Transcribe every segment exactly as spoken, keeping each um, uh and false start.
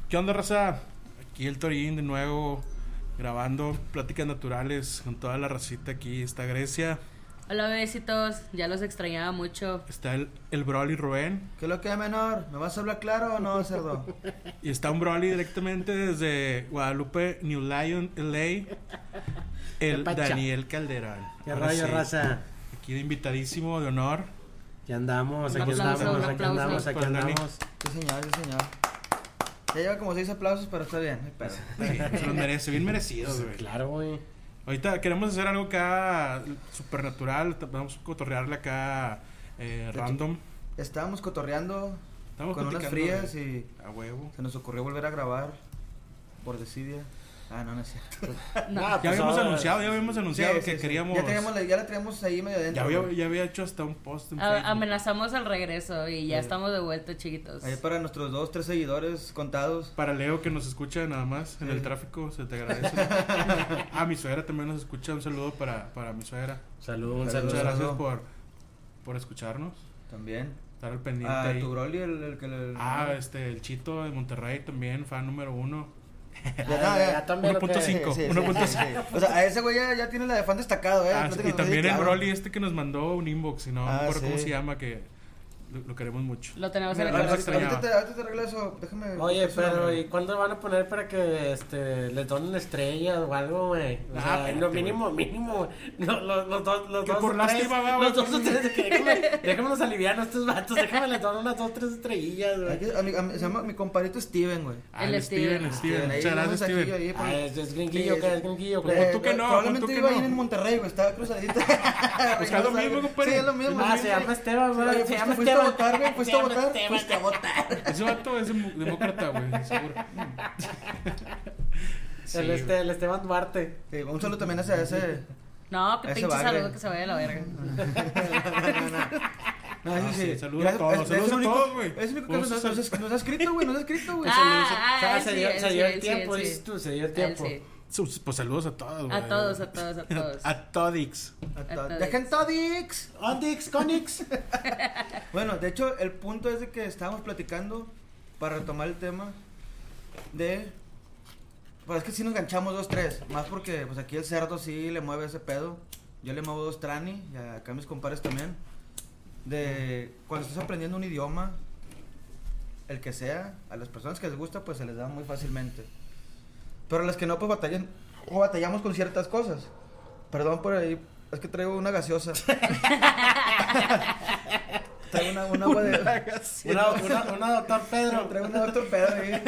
¿Qué onda, raza? Aquí el Torín de nuevo, grabando Pláticas Naturales con toda la racita. Aquí está Grecia. Hola, besitos, ya los extrañaba mucho. Está el, el Broly Rubén. ¿Qué es lo que es, menor? ¿Me vas a hablar claro o no, cerdo? Y está un Broly directamente desde Guadalupe, New Lyon, L A, el Daniel Calderón. ¿Qué rollo, sí, raza? Aquí de invitadísimo, de honor. Aquí andamos, Un aquí aplauso, andamos, un aquí aplauso. andamos, aquí andamos. Sí, señor, sí, señor. Ya lleva como seis aplausos, pero está bien, no hay pedo. Sí, se los merece, bien merecidos, güey. Claro, güey. Ahorita queremos hacer algo acá supernatural. Vamos a cotorrearle acá eh, random. Estábamos cotorreando Estamos con unas platicando frías y a huevo. se nos ocurrió volver a grabar por desidia. Ah, no, no es cierto. No. Ah, Ya pues, habíamos ah, anunciado, ya habíamos anunciado Sí, que sí, sí. queríamos. Ya, teníamos, la- ya la teníamos ahí medio adentro. Ya había, güey. ya había hecho hasta un post en A- Facebook. amenazamos el regreso y ya Sí. estamos de vuelta, chiquitos. Ahí para nuestros dos, tres seguidores contados. Para Leo que nos escucha nada más en Sí. el tráfico, se te agradece. Ah, mi suegra también nos escucha. Un saludo para, para mi suegra. Salud, un Salud. saludo. Muchas gracias saludo. por, por escucharnos. También. Estar al pendiente Ah, ahí. tu Broly, el, el que le... Ah, este, el Chito de Monterrey también, fan número uno. Ya, Ah, ya. ya también lo que- uno punto cinco. Sí, sí, uno sí, punto sí, sí. O sea, a ese güey ya, ya tiene la de fan destacado, eh. Ah, Pláticas y Naturales, también el claro. Broly este que nos mandó un inbox, y no me Ah, acuerdo cómo sí. se llama, que lo, lo queremos mucho. Lo tenemos Mira, en el ahorita ahorita, corazón. extrañaba. ahorita te, ahorita te arreglo eso, déjame... Oye, buscar su pero nombre. ¿y cuándo van a poner para que este les donen estrellas o algo, güey? O Ah, sea, espérate, lo mínimo, mínimo, güey. No, los, los dos, los Que dos por o lástima, tres, va, los güey. dos o tres, de que déjame, déjamenos aliviar a estos vatos, déjame les dono unas dos, tres estrellas, Hay güey. que- a mi- a mi- se llama mi compadrito Steven, güey. Ah, El el Steven, Steven. Steven. Ahí Muchas un gracias, mensajillo Steven. ahí, por- Ah, es, es gringuillo, Sí, que sí. es gringuillo, Como que tú que no, Probablemente como tú que iba ahí no. en Monterrey, güey, estaba cruzadito. Pues es lo mismo, compadre. Sí, es lo mismo. Ah, sí, se sí. llama Esteban, Sí, güey. oye, Se fuiste- llama fuiste a Esteban. votar, güey, fuiste Se a llama votar. Esteban. Fuiste a votar. Ese vato es demo- demócrata, güey, seguro. Sí, El, este, el Esteban Duarte. Sí, un saludo también hacia ese. No, que Ese pinche va, saludo güey. que se vaya a la verga. No, eso Ah, sí. sí, saludos Gracias, a todos, es- es saludos el a único- todos, güey. Es el único que Vamos nos, a nos, hacer- nos ha escrito, güey, nos ha escrito, güey. Ah, O sea, ah, se sí, dio, él se sí, dio el él sí, tiempo, él dices sí. tú, se dio el Él tiempo. sí. Sus- Pues saludos a todos, güey. A todos, a todos, a todos. A Todix. A to- Entonces- Dejen Todix. Ondix, Conix. Bueno, de hecho, el punto es de que estábamos platicando para retomar el tema de. Pues es que sí nos ganchamos dos, tres. Más porque pues aquí el cerdo sí le mueve ese pedo. Yo le muevo dos trani y acá mis compadres también. De cuando estás aprendiendo un idioma, el que sea, a las personas que les gusta, pues se les da muy fácilmente. Pero a las que no, pues batallan o batallamos con ciertas cosas. Perdón por ahí, es que traigo una gaseosa. Traigo una, una agua de. Una, una, una doctor Pedro. Traigo una doctor Pedro ahí.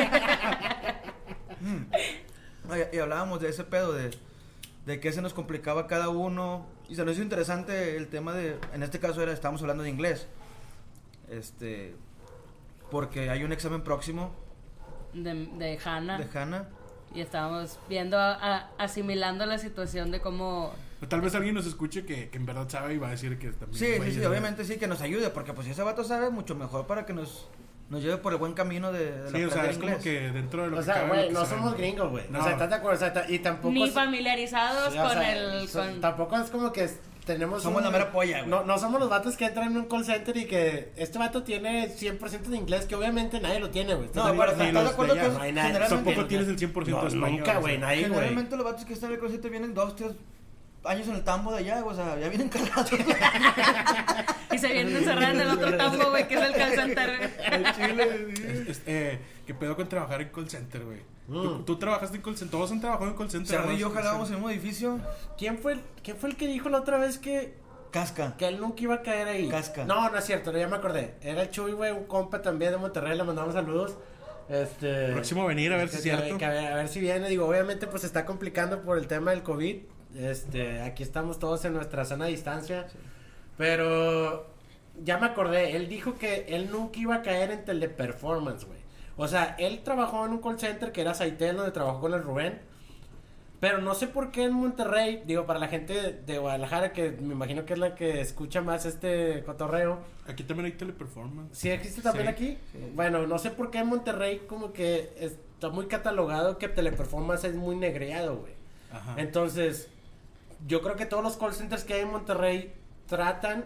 Mm. Oye, y hablábamos de ese pedo, de, de que se nos complicaba cada uno. Y se nos hizo interesante el tema de. En este caso era, estábamos hablando de inglés. Este. Porque hay un examen próximo De, de Hannah. de Hannah. Y estábamos viendo, a- a- asimilando la situación de cómo. O tal vez alguien nos escuche que, que en verdad sabe y va a decir que también. Sí, güey, sí, sí, es- obviamente sí, que nos ayude. Porque pues si ese vato sabe, mucho mejor para que nos, nos lleve por el buen camino de, de Sí, o sea, aprender es como inglés. que dentro de lo O que sea, cabe, güey, lo que no sabemos. somos gringos, güey. No. O sea, ¿estás de acuerdo? O sea, ta- y tampoco. Ni es- familiarizados sí, o con sea, el. so- Con... Tampoco es como que tenemos. Somos un- la mera polla, güey. No, no somos los vatos que entran en un call center y que este vato tiene cien por ciento de inglés, que obviamente nadie lo tiene, güey. No, ¿Estás de pero acuerdo? ni ¿estás de los acuerdo de que allá, es- no hay nadie. generalmente, Tampoco tienes el cien por ciento No, de español. nunca, o güey, sea. nadie, güey. generalmente los vatos que están en el closet vienen dos, tres años en el tambo de allá, o sea, ya vienen cargados. Y se vienen encerrando en el otro tambo, güey, que es el call center. El chile, sí. Es- eh, ¿Qué pedo con trabajar en call center, güey? ¿Tú, Mm. tú trabajaste en call center, todos han trabajado en call center. Cerdo y yo ¿no? jalábamos en un edificio. ¿Quién fue, el, ¿Quién fue el que dijo la otra vez que, Casca. que él nunca iba a caer ahí? Casca. No, no es cierto, no, ya me acordé. Era el Chuy, güey, un compa también de Monterrey, le mandamos saludos. Este. Próximo a venir, a ver si es que- cierto. que a, ver, a ver si viene, digo, obviamente pues se está complicando por el tema del COVID. Este, aquí estamos todos en nuestra sana distancia. Pero ya me acordé, él dijo que él nunca iba a caer en teleperformance, güey. O sea, él trabajó en un call center que era Saitel, donde trabajó con el Rubén. Pero no sé por qué en Monterrey, digo, para la gente de, de Guadalajara, que me imagino que es la que escucha más este cotorreo. Aquí también hay teleperformance. ¿Sí existe también Sí, aquí? sí. Bueno, no sé por qué en Monterrey como que está muy catalogado que teleperformance es muy negreado, güey. Ajá. Entonces, yo creo que todos los call centers que hay en Monterrey tratan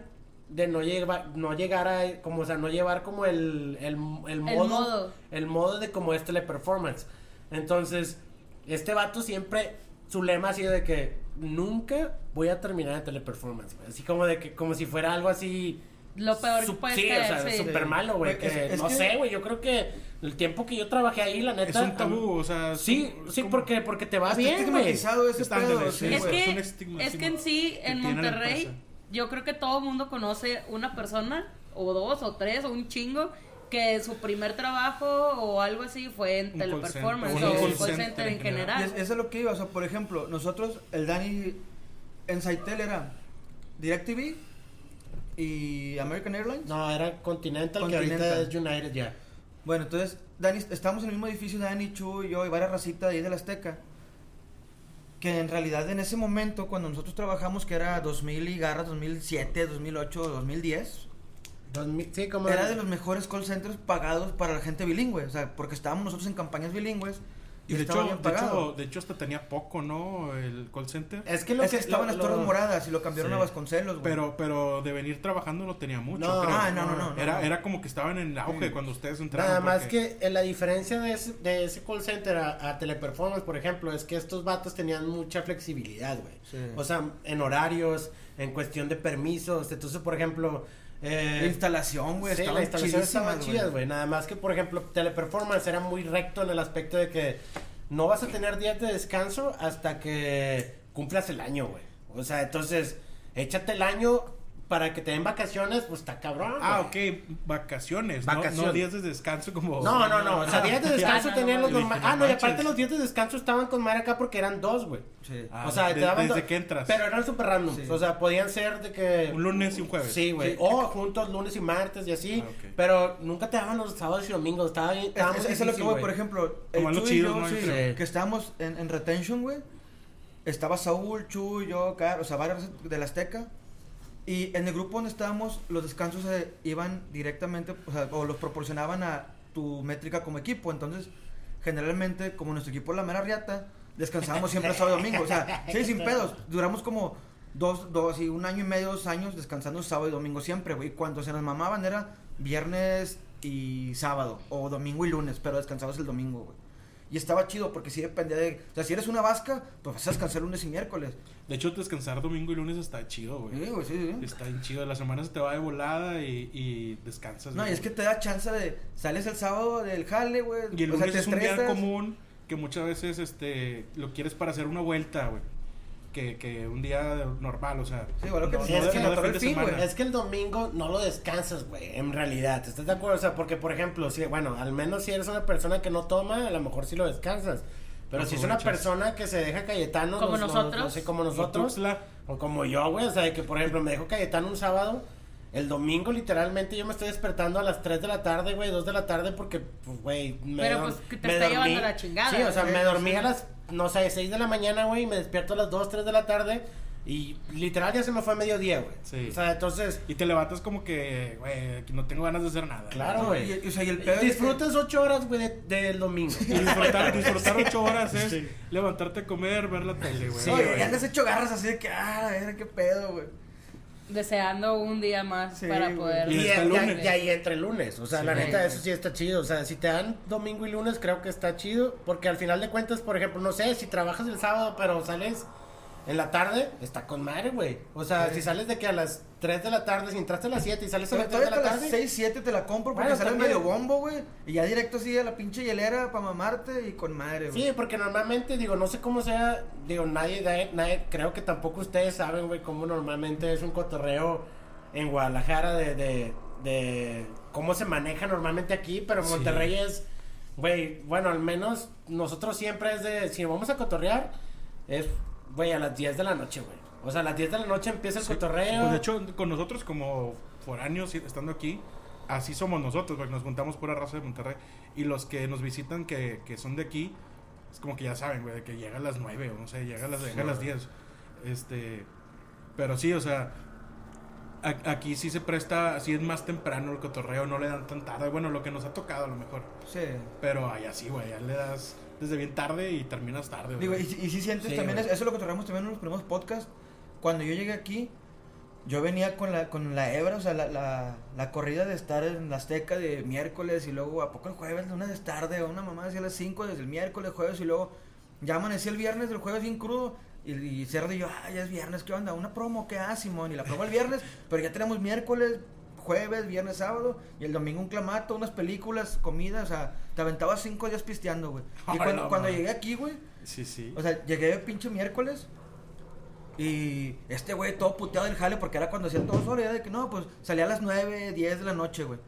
de no llevar, no llegar a, como, o sea, no llevar como el, el, el modo, el modo, el modo de como es teleperformance. Entonces, este vato siempre, su lema ha sido de que nunca voy a terminar en teleperformance, güey. Así como de que, como si fuera algo así. Lo peor Su- que puedes sí, caer, o sea, sí. súper malo, güey. Güey, Que es- es no que- sé, güey. Yo creo que el tiempo que yo trabajé ahí, la neta. Es un tabú, o sea... es Sí, como- es sí, como- porque, porque te va Está bien, güey. estigmatizado ese Está ándale, pedo, sí, sí, Es güey, güey. es un que, estigma es que en sí, que en tiene la Monterrey, empresa. yo creo que todo el mundo conoce una persona, o dos, o tres, o un chingo, que su primer trabajo o algo así fue en Un teleperformance call o center, un un call call center center en en Y general. es, eso es lo que iba, o sea, por ejemplo, nosotros, el Dani en Saitel era DirecTV y American Airlines. No, era Continental, Continental. que ahorita es United ya. Bueno, entonces, Dani, estábamos en el mismo edificio, Dani, Chu y yo, y varias racitas de ahí de la Azteca. Que en realidad en ese momento, cuando nosotros trabajamos, que era dos mil y garras, dos mil siete, dos mil ocho, dos mil diez, Dos mil- sí, como era de los mejores call centers pagados para la gente bilingüe. O sea, porque estábamos nosotros en campañas bilingües y, Y de estaba hecho, bien de pagado. hecho, de hecho, hasta tenía poco, ¿no? El call center. Es que lo Es que que estaban lo- las Torres lo- Moradas y lo cambiaron Sí. a Vasconcelos, güey. Pero, pero de venir trabajando no tenía mucho, No, creo. ah, no, no, no, no, Era, no. era como que estaban en el auge Sí. cuando ustedes entraron. Nada más porque- que eh, la diferencia de ese, de ese call center a, a teleperformance, por ejemplo, es que estos vatos tenían mucha flexibilidad, güey. Sí. O sea, en horarios, en cuestión de permisos. Entonces, por ejemplo, eh, La instalación, güey, sí, estaban la instalación estaba chidísimas, chida, güey. Nada más que, por ejemplo, teleperformance era muy recto en el aspecto de que no vas a tener días de descanso hasta que cumplas el año, güey. O sea, entonces, échate el año para que te den vacaciones, pues está cabrón. Ah, güey. ok, vacaciones, ¿no? Vacaciones. No días de descanso como... No, no, no, o sea, días de descanso Ah, no, tenían no, los no, normales. no Ah, no, y manches. aparte los días de descanso estaban con madre acá porque eran dos, güey. Sí. Ah, O sea, te de- daban desde do- que entras. Pero eran súper random. Sí. O sea, podían ser de que. Un lunes y un jueves. Sí, güey. Sí. O juntos lunes y martes y así. Ah, ok. Pero nunca te daban los sábados y domingos. Estaba bien. Es, Estaba muy es- eso es lo que difícil, voy, güey. por ejemplo, Como el los Chu y chidos, yo, ¿no? sí, Yo creo. que estábamos en, en retention, güey. Estaba Saúl, Chu, yo, Car, o sea, varios de la Azteca. Y en el grupo donde estábamos, los descansos se iban directamente, o sea, o los proporcionaban a tu métrica como equipo. Entonces, generalmente, como nuestro equipo es la mera riata, descansábamos siempre sábado y domingo. O sea, sí, sin pedos. Duramos como dos, dos y un año y medio, dos años descansando sábado y domingo siempre, güey. Y cuando se nos mamaban era viernes y sábado, o domingo y lunes, pero descansabas el domingo, güey. Y estaba chido porque sí dependía de... O sea, si eres una vasca, pues vas a descansar lunes y miércoles. De hecho, descansar domingo y lunes está chido, güey. Sí, güey, sí, sí. Está bien chido. La semana se te va de volada y, y descansas. No, y güey. es que te da chance de... Sales el sábado del jale, güey. Y el o sea, lunes te es un día estresas. común que muchas veces este lo quieres para hacer una vuelta, güey. Que, que un día normal, o sea. Sí, igual lo que no, te no es de- que no de motor fin el de fin, semana. güey. Es que el domingo no lo descansas, güey, en realidad, ¿estás de acuerdo? O sea, porque, por ejemplo, si, bueno, al menos si eres una persona que no toma, a lo mejor sí lo descansas. Pero si es una Aprovechas. persona que se deja Cayetano, Como no- no- nosotros. no sé, como Como nosotros, Tuxtla. o como yo, güey, o sea, que por ejemplo me dejo Cayetano un sábado, el domingo literalmente yo me estoy despertando a las tres de la tarde, güey, dos de la tarde porque, pues, güey, me Pero, dor- pues, que te me está dormí. llevando la chingada, Sí, o sea, güey. me dormí Sí. a las, no sé, seis de la mañana, güey, y me despierto a las dos, tres de la tarde y literal ya se me fue mediodía, güey. Sí. O sea, entonces, Y te levantas como que, güey, que no tengo ganas de hacer nada. claro, No, güey. y- y, o sea, y el pedo es que- Disfrutas ocho horas, güey, de- del domingo. Y disfrutar, disfrutar ocho horas es Sí. levantarte a comer, ver la tele, güey. Sí, No, y- güey. y andas hecho garras así de que, ah, a ver, qué pedo, güey. Deseando un día más Sí, para güey. poder. Y Y, está ya, el ya- lunes. ya ahí entra el lunes. O sea, Sí. la neta, eso sí está chido. O sea, si te dan domingo y lunes, creo que está chido. Porque al final de cuentas, por ejemplo, no sé, si trabajas el sábado, pero sales en la tarde, está con madre, güey. O sea, Sí. si sales de que a las tres de la tarde, si entraste a las siete y sales a Pero las tres de todavía la a las tarde. seis, siete te la compro porque Bueno, sale también. medio bombo, güey. Y ya directo así a la pinche hielera para mamarte y con madre, güey. Sí, porque normalmente, digo, no sé cómo sea, digo, nadie, nadie, nadie- creo que tampoco ustedes saben, güey, cómo normalmente es un cotorreo en Guadalajara de, de, de cómo se maneja normalmente aquí, pero en Sí. Monterrey es, güey, bueno, al menos nosotros siempre es de, si vamos a cotorrear, es, güey, a las diez de la noche, güey. O sea, a las diez de la noche empieza el Sí, cotorreo. Pues de hecho, con nosotros como foráneos y estando aquí, así somos nosotros, porque nos juntamos pura raza de Monterrey. Y los que nos visitan que, que son de aquí, es como que ya saben, güey, de que llega a las nueve o no sé, llega a las, llega a las diez. Este, pero sí, o sea, a- aquí sí se presta, así es más temprano el cotorreo, no le dan tan tarde. Bueno, lo que nos ha tocado a lo mejor. Sí. Pero allá sí, güey, ya le das desde bien tarde y terminas tarde, Digo, güey. y, si- y si sientes Sí, también, güey. eso es lo que tratamos también en los primeros podcasts. Cuando yo llegué aquí, yo venía con la con la hebra, o sea, la, la, la corrida de estar en la Azteca de miércoles y luego a poco el jueves, una de tarde, o una mamá decía a las cinco desde el miércoles, jueves y luego ya amanecí el viernes del jueves bien crudo y, y Cerdo y yo, ah, ya es viernes, ¿qué onda? Una promo, ¿qué haces, Simón? Y la promo el viernes, pero ya tenemos miércoles, jueves, viernes, sábado y el domingo un clamato, unas películas, comida, o sea, te aventabas cinco días pisteando, güey. Y Ay, cuando, no, cuando man. llegué aquí, güey, Sí, sí. o sea, llegué pinche miércoles y este güey todo puteado del jale porque era cuando hacía todo solo, y era de que no, pues salía a las nueve, diez de la noche, güey.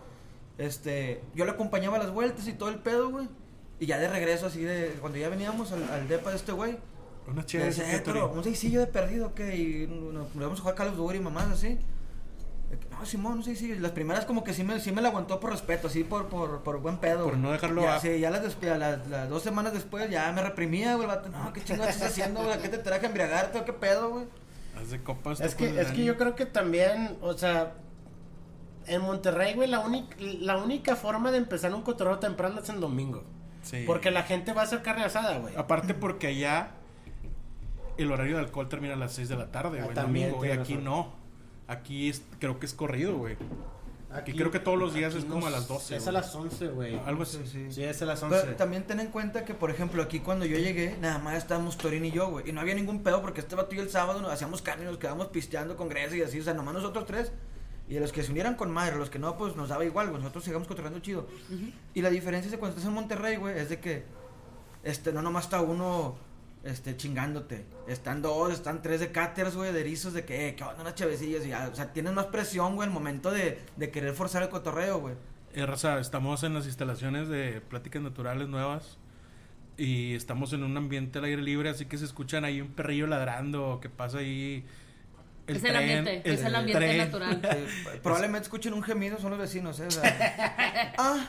Este, yo le acompañaba a las vueltas y todo el pedo, güey. Y ya de regreso así de, cuando ya veníamos al, al depa de este güey, Una le chévere. decía, eh, pero un seisillo de perdido, que y nos nos vamos a jugar Call of Duty y mamás así. De que, no, Simón, no sé si las primeras como que sí me, sí me la aguantó por respeto, así por, por, por buen pedo. Por güey. no dejarlo ya, a- sí, ya las, despe- las, las dos semanas después ya me reprimía, güey, el vato, no, qué chingados estás haciendo, güey, ¿qué te traje a embriagarte o qué pedo, güey? Haz de copas. Es tú con que, el es que Dani. yo creo que también, o sea, en Monterrey, güey, la única, la única forma de empezar un cotorreo temprano es en domingo. Sí. Porque la gente va a hacer carne asada, güey. Aparte porque allá el horario de alcohol termina a las seis de la tarde, Ah, güey, también domingo, y tienes aquí razón. no. Aquí es, creo que es corrido, güey. Aquí creo que todos los días aquí es como no a las doce, Es a güey. las once, güey. Algo así. Sí, sí. Sí, es a las once. Pero también ten en cuenta que, por ejemplo, aquí cuando yo llegué, nada más estábamos Torín y yo, güey. Y no había ningún pedo porque este vato y yo el sábado nos hacíamos carne y nos quedábamos pisteando con Grecia y así. O sea, nomás nosotros tres. Y a los que se unieran con madre, los que no, pues nos daba igual, güey. Nosotros sigamos cotorreando chido. Y la diferencia es de cuando estás en Monterrey, güey, es de que este, no nomás está uno este, chingándote. Están dos, están tres de cáters, güey, de erizos, de que, eh, que van unas chavecillas. Y ya, o sea, tienes más presión, güey, el momento de, de querer forzar el cotorreo, güey. Eh, raza, estamos en las instalaciones de Pláticas Naturales Nuevas y estamos en un ambiente al aire libre, así que se escuchan ahí un perrillo ladrando, que pasa ahí Es el ambiente, es el ambiente tren. natural. Sí, probablemente escuchen un gemido, son los vecinos, ¿eh? O sea, ah,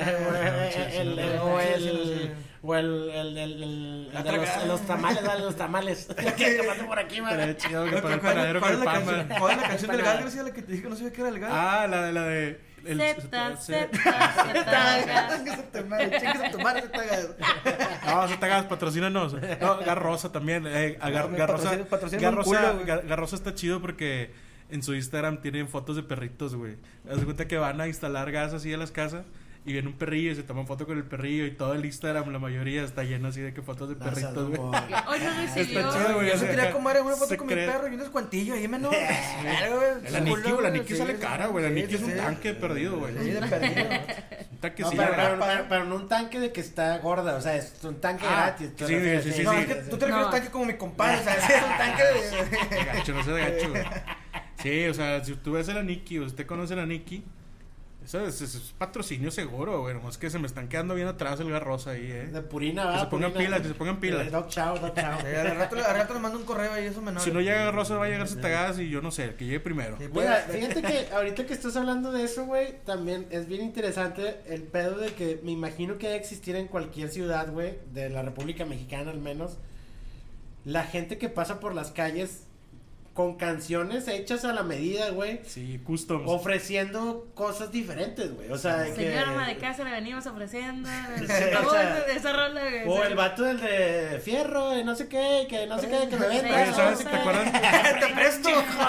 el, el, No, o sí, el, sí, sí. o el, el, el, el, La el de los, tragada. los tamales, dale los tamales. Que pase por aquí, man. Estaría chido que ¿cuál, para el cuál- panadero cuál con es el la pan, canción, man. cuál es la canción del Empanada. gas, García? La que te dije que no sabía que era el gas. Ah, la de la de el- Zeta, se- zeta, zeta, Chingue su tu madre, chingue su tu madre, zeta gas. No, se te hagas, patrocínanos. No, Garrosa también. Eh, a Gar- No, me Garrosa, patrocina- patrocina un Garrosa, culo, güey. Gar- Garrosa está chido porque en su Instagram tienen fotos de perritos, güey. Haz de cuenta que van a instalar gas así a las casas y viene un perrillo y se toman foto con el perrillo y todo el Instagram, la mayoría está lleno así de que fotos de perritos, güey. Hoy no recibió. Está chido, güey. Yo o se sea, quería comer una foto se con cree- mi perro y un descuantillo ahí, menos. El Aniki, güey, el Aniki sale cara, güey. El Aniki es un tanque perdido, güey. Sí, de perdido. Un tanque No, sí, pero, güey. pero, pero, pero no un tanque de que está gorda, o sea, es un tanque Ah, gratis. sí, sí, sí, sí, No, sí. es que tú te refieres No. tanque como mi compadre, o sea, es un tanque de. Gacho, no seas gacho, güey. Sí, o sea, si tú ves el Aniki o usted conoce el Aniki, eso es, es- es patrocinio seguro, güey. Nomás que se me están quedando bien atrás el garrosa ahí, eh. De Purina, va. Que se pongan Purina. pilas, que se pongan pilas. Dog chow, dog chow. Sí, al rato, al rato le mando un correo ahí, eso menor. Si no llega Garrosa, va a llegar Zetagadas y yo no sé, el que llegue primero. Sí, pues, Mira, fíjate que ahorita que estás hablando de eso, güey, también es bien interesante el pedo de que me imagino que debe existir en cualquier ciudad, güey, de la República Mexicana al menos, la gente que pasa por las calles con canciones hechas a la medida, güey, Sí, customs. ofreciendo cosas diferentes, güey, o sea, de que... Señor ama de casa, le venimos ofreciendo. Sí, ¿Cómo o sea, es esa rola? güey? O el vato del de fierro, de no sé qué, que no sé qué, que me venda. Oye, Sí, ¿sabes sí, si sí. te acuerdas? te presto.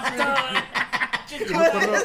Yo me acuerdo,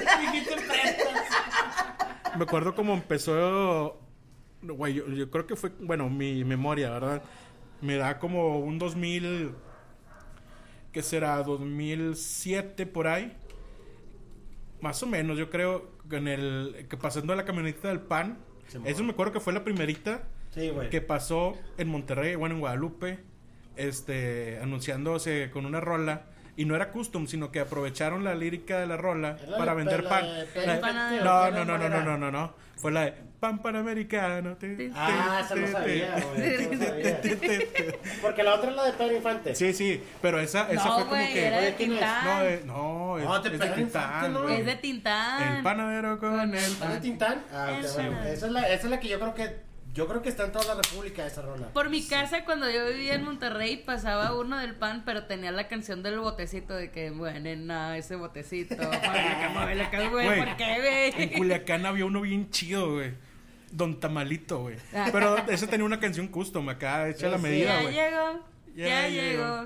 me acuerdo cómo empezó. Güey, yo, yo creo que fue, bueno, mi memoria, ¿verdad? Me da como un dos mil. ¿Qué será? dos mil siete por ahí. Más o menos, yo creo. En el. Que pasando a la camioneta del pan. Sí, Eso me acuerdo que fue la primerita Sí, güey. que pasó en Monterrey, bueno, en Guadalupe. Este. Anunciándose con una rola. Y no era custom, sino que aprovecharon la lírica de la rola Era para la- vender la- pan. la- La- el panadero. no, ¿Qué no, no, no, era? no, no, no, no. Fue la de pan panamericano. te, te, Ah, esa te, no te, sabía, güey. esa no sabía. te, te, te. Porque la otra es la de Pedro Infante. Sí, sí, pero esa, esa No, fue como güey, que. era de Oye, ¿quién es? Tintán. No, eh, no, es, No, de es de Pedro Tintán, Infante, ¿no? güey. Es de Tintán. El panadero con Con el el pan. ¿Es de Tintán? Ah, ok, Esa. bueno. Esa es, la, esa es la que yo creo que... Yo creo que está en toda la república esa rola. Por mi casa, cuando yo vivía en Monterrey, pasaba uno del pan, pero tenía la canción del botecito de que, bueno, nada, ese botecito. Muévele, muévele, que, güey, Güey, ¿por qué, En güey? Culiacán había uno bien chido, güey. Don Tamalito, güey. Pero ese tenía una canción custom acá, hecha a la Sí, medida, Ya güey. llegó, Ya ya llegó. llegó.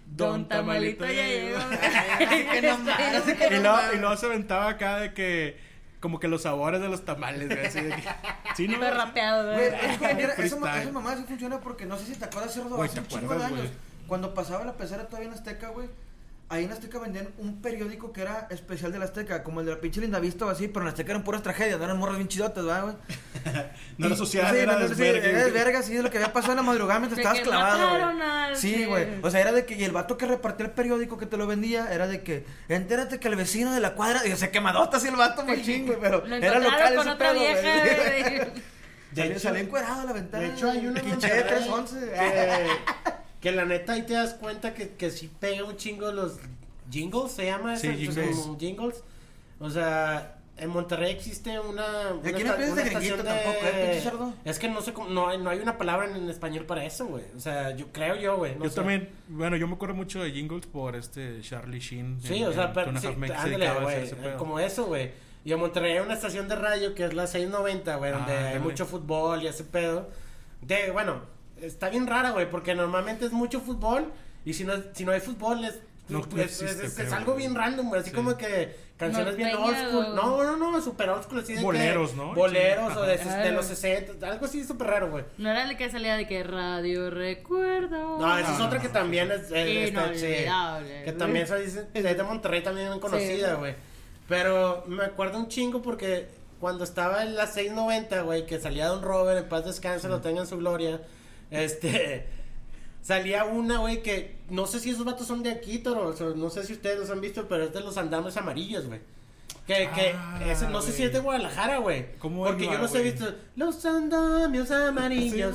Don Tamalito ya llegó. Que no mames, que Y no luego, mames. y luego se aventaba acá de que, como que los sabores de los tamales, güey, así de que, sí, no, Súper rapeado, Güey, güey. es que, mira, esa, ma- Freestyle. esa mamá sí funciona porque no sé si te acuerdas, Cerdo, Güey, hace ¿te un chingo de acuerdas, años. güey? Cuando pasaba la pecera todavía en Azteca, güey. Ahí en Azteca vendían un periódico que era especial de la Azteca, como el de la pinche Lindavista o así, pero en Azteca eran puras tragedias, no eran morras bien chidotas, ¿verdad, güey? no era Y- social, sí, era no, no, sí, desvergue, era güey. desverga, sí, de lo que había pasado en la madrugada mientras De estabas que clavado, mataron güey. al- Sí, güey. O sea, era de que, y el vato que repartía el periódico que te lo vendía, era de que, entérate que el vecino de la cuadra, y se quemadota así el vato, machín, güey, pero Lo era encontraron local con ese otra pedo, vieja, güey. güey. De Salió, hecho- salió encuerado a la ventana. De hecho, hay una en Quiché Monterrey tres once. que, que la neta ahí te das cuenta que, que sí pega un chingo los jingles, se llama Sí, eso, jingles. como jingles. O sea, en Monterrey existe una, una, Y aquí no esta- piensas una de gringuito estación de... tampoco, ¿eh, pinche cerdo? Es que no sé cómo, no hay, no hay una palabra en, en español para eso, güey. O sea, yo creo yo, güey. no Yo sé. también, bueno, yo me acuerdo mucho de Jingles por este Charlie Sheen. Sí, en- o sea, en pero, Two and a sí, Half Men, que se ándale, dedicaba a hacer güey, ese pedo. como eso, güey. Y en Monterrey hay una estación de radio que es la seiscientos noventa, güey, donde Ah, hay ándale. mucho fútbol y ese pedo. De, bueno, está bien rara, güey, porque normalmente es mucho fútbol y si no, si no hay fútbol es, No, es, no es- existe, es- es creo, algo güey. bien random, güey, así Sí. como que canciones bien old Norteño. school. No, no, no, super old school, así de Boleros, que, ¿no? Boleros Sí. o de, ses- de Ah. los sesenta, algo así súper raro, güey. No era el que salía de que radio recuerdo. No, esa es no, otra no, que no, también es, eh, está- sí. Inolvidable. Que también se dice, es de Monterrey también bien conocida, güey. Pero me acuerdo un chingo porque cuando estaba en la seiscientos noventa, güey, que salía Don Robert, en paz descanse, lo tenga en su gloria, este, salía una, güey, que no sé si esos vatos son de aquí, Toro, o sea, no sé si ustedes los han visto, pero es de los andamios amarillos, güey. Que, que, Ah, ese, no sé si es de Guadalajara, güey. ¿Cómo Porque iba, yo los he güey? visto. Los andamios amarillos.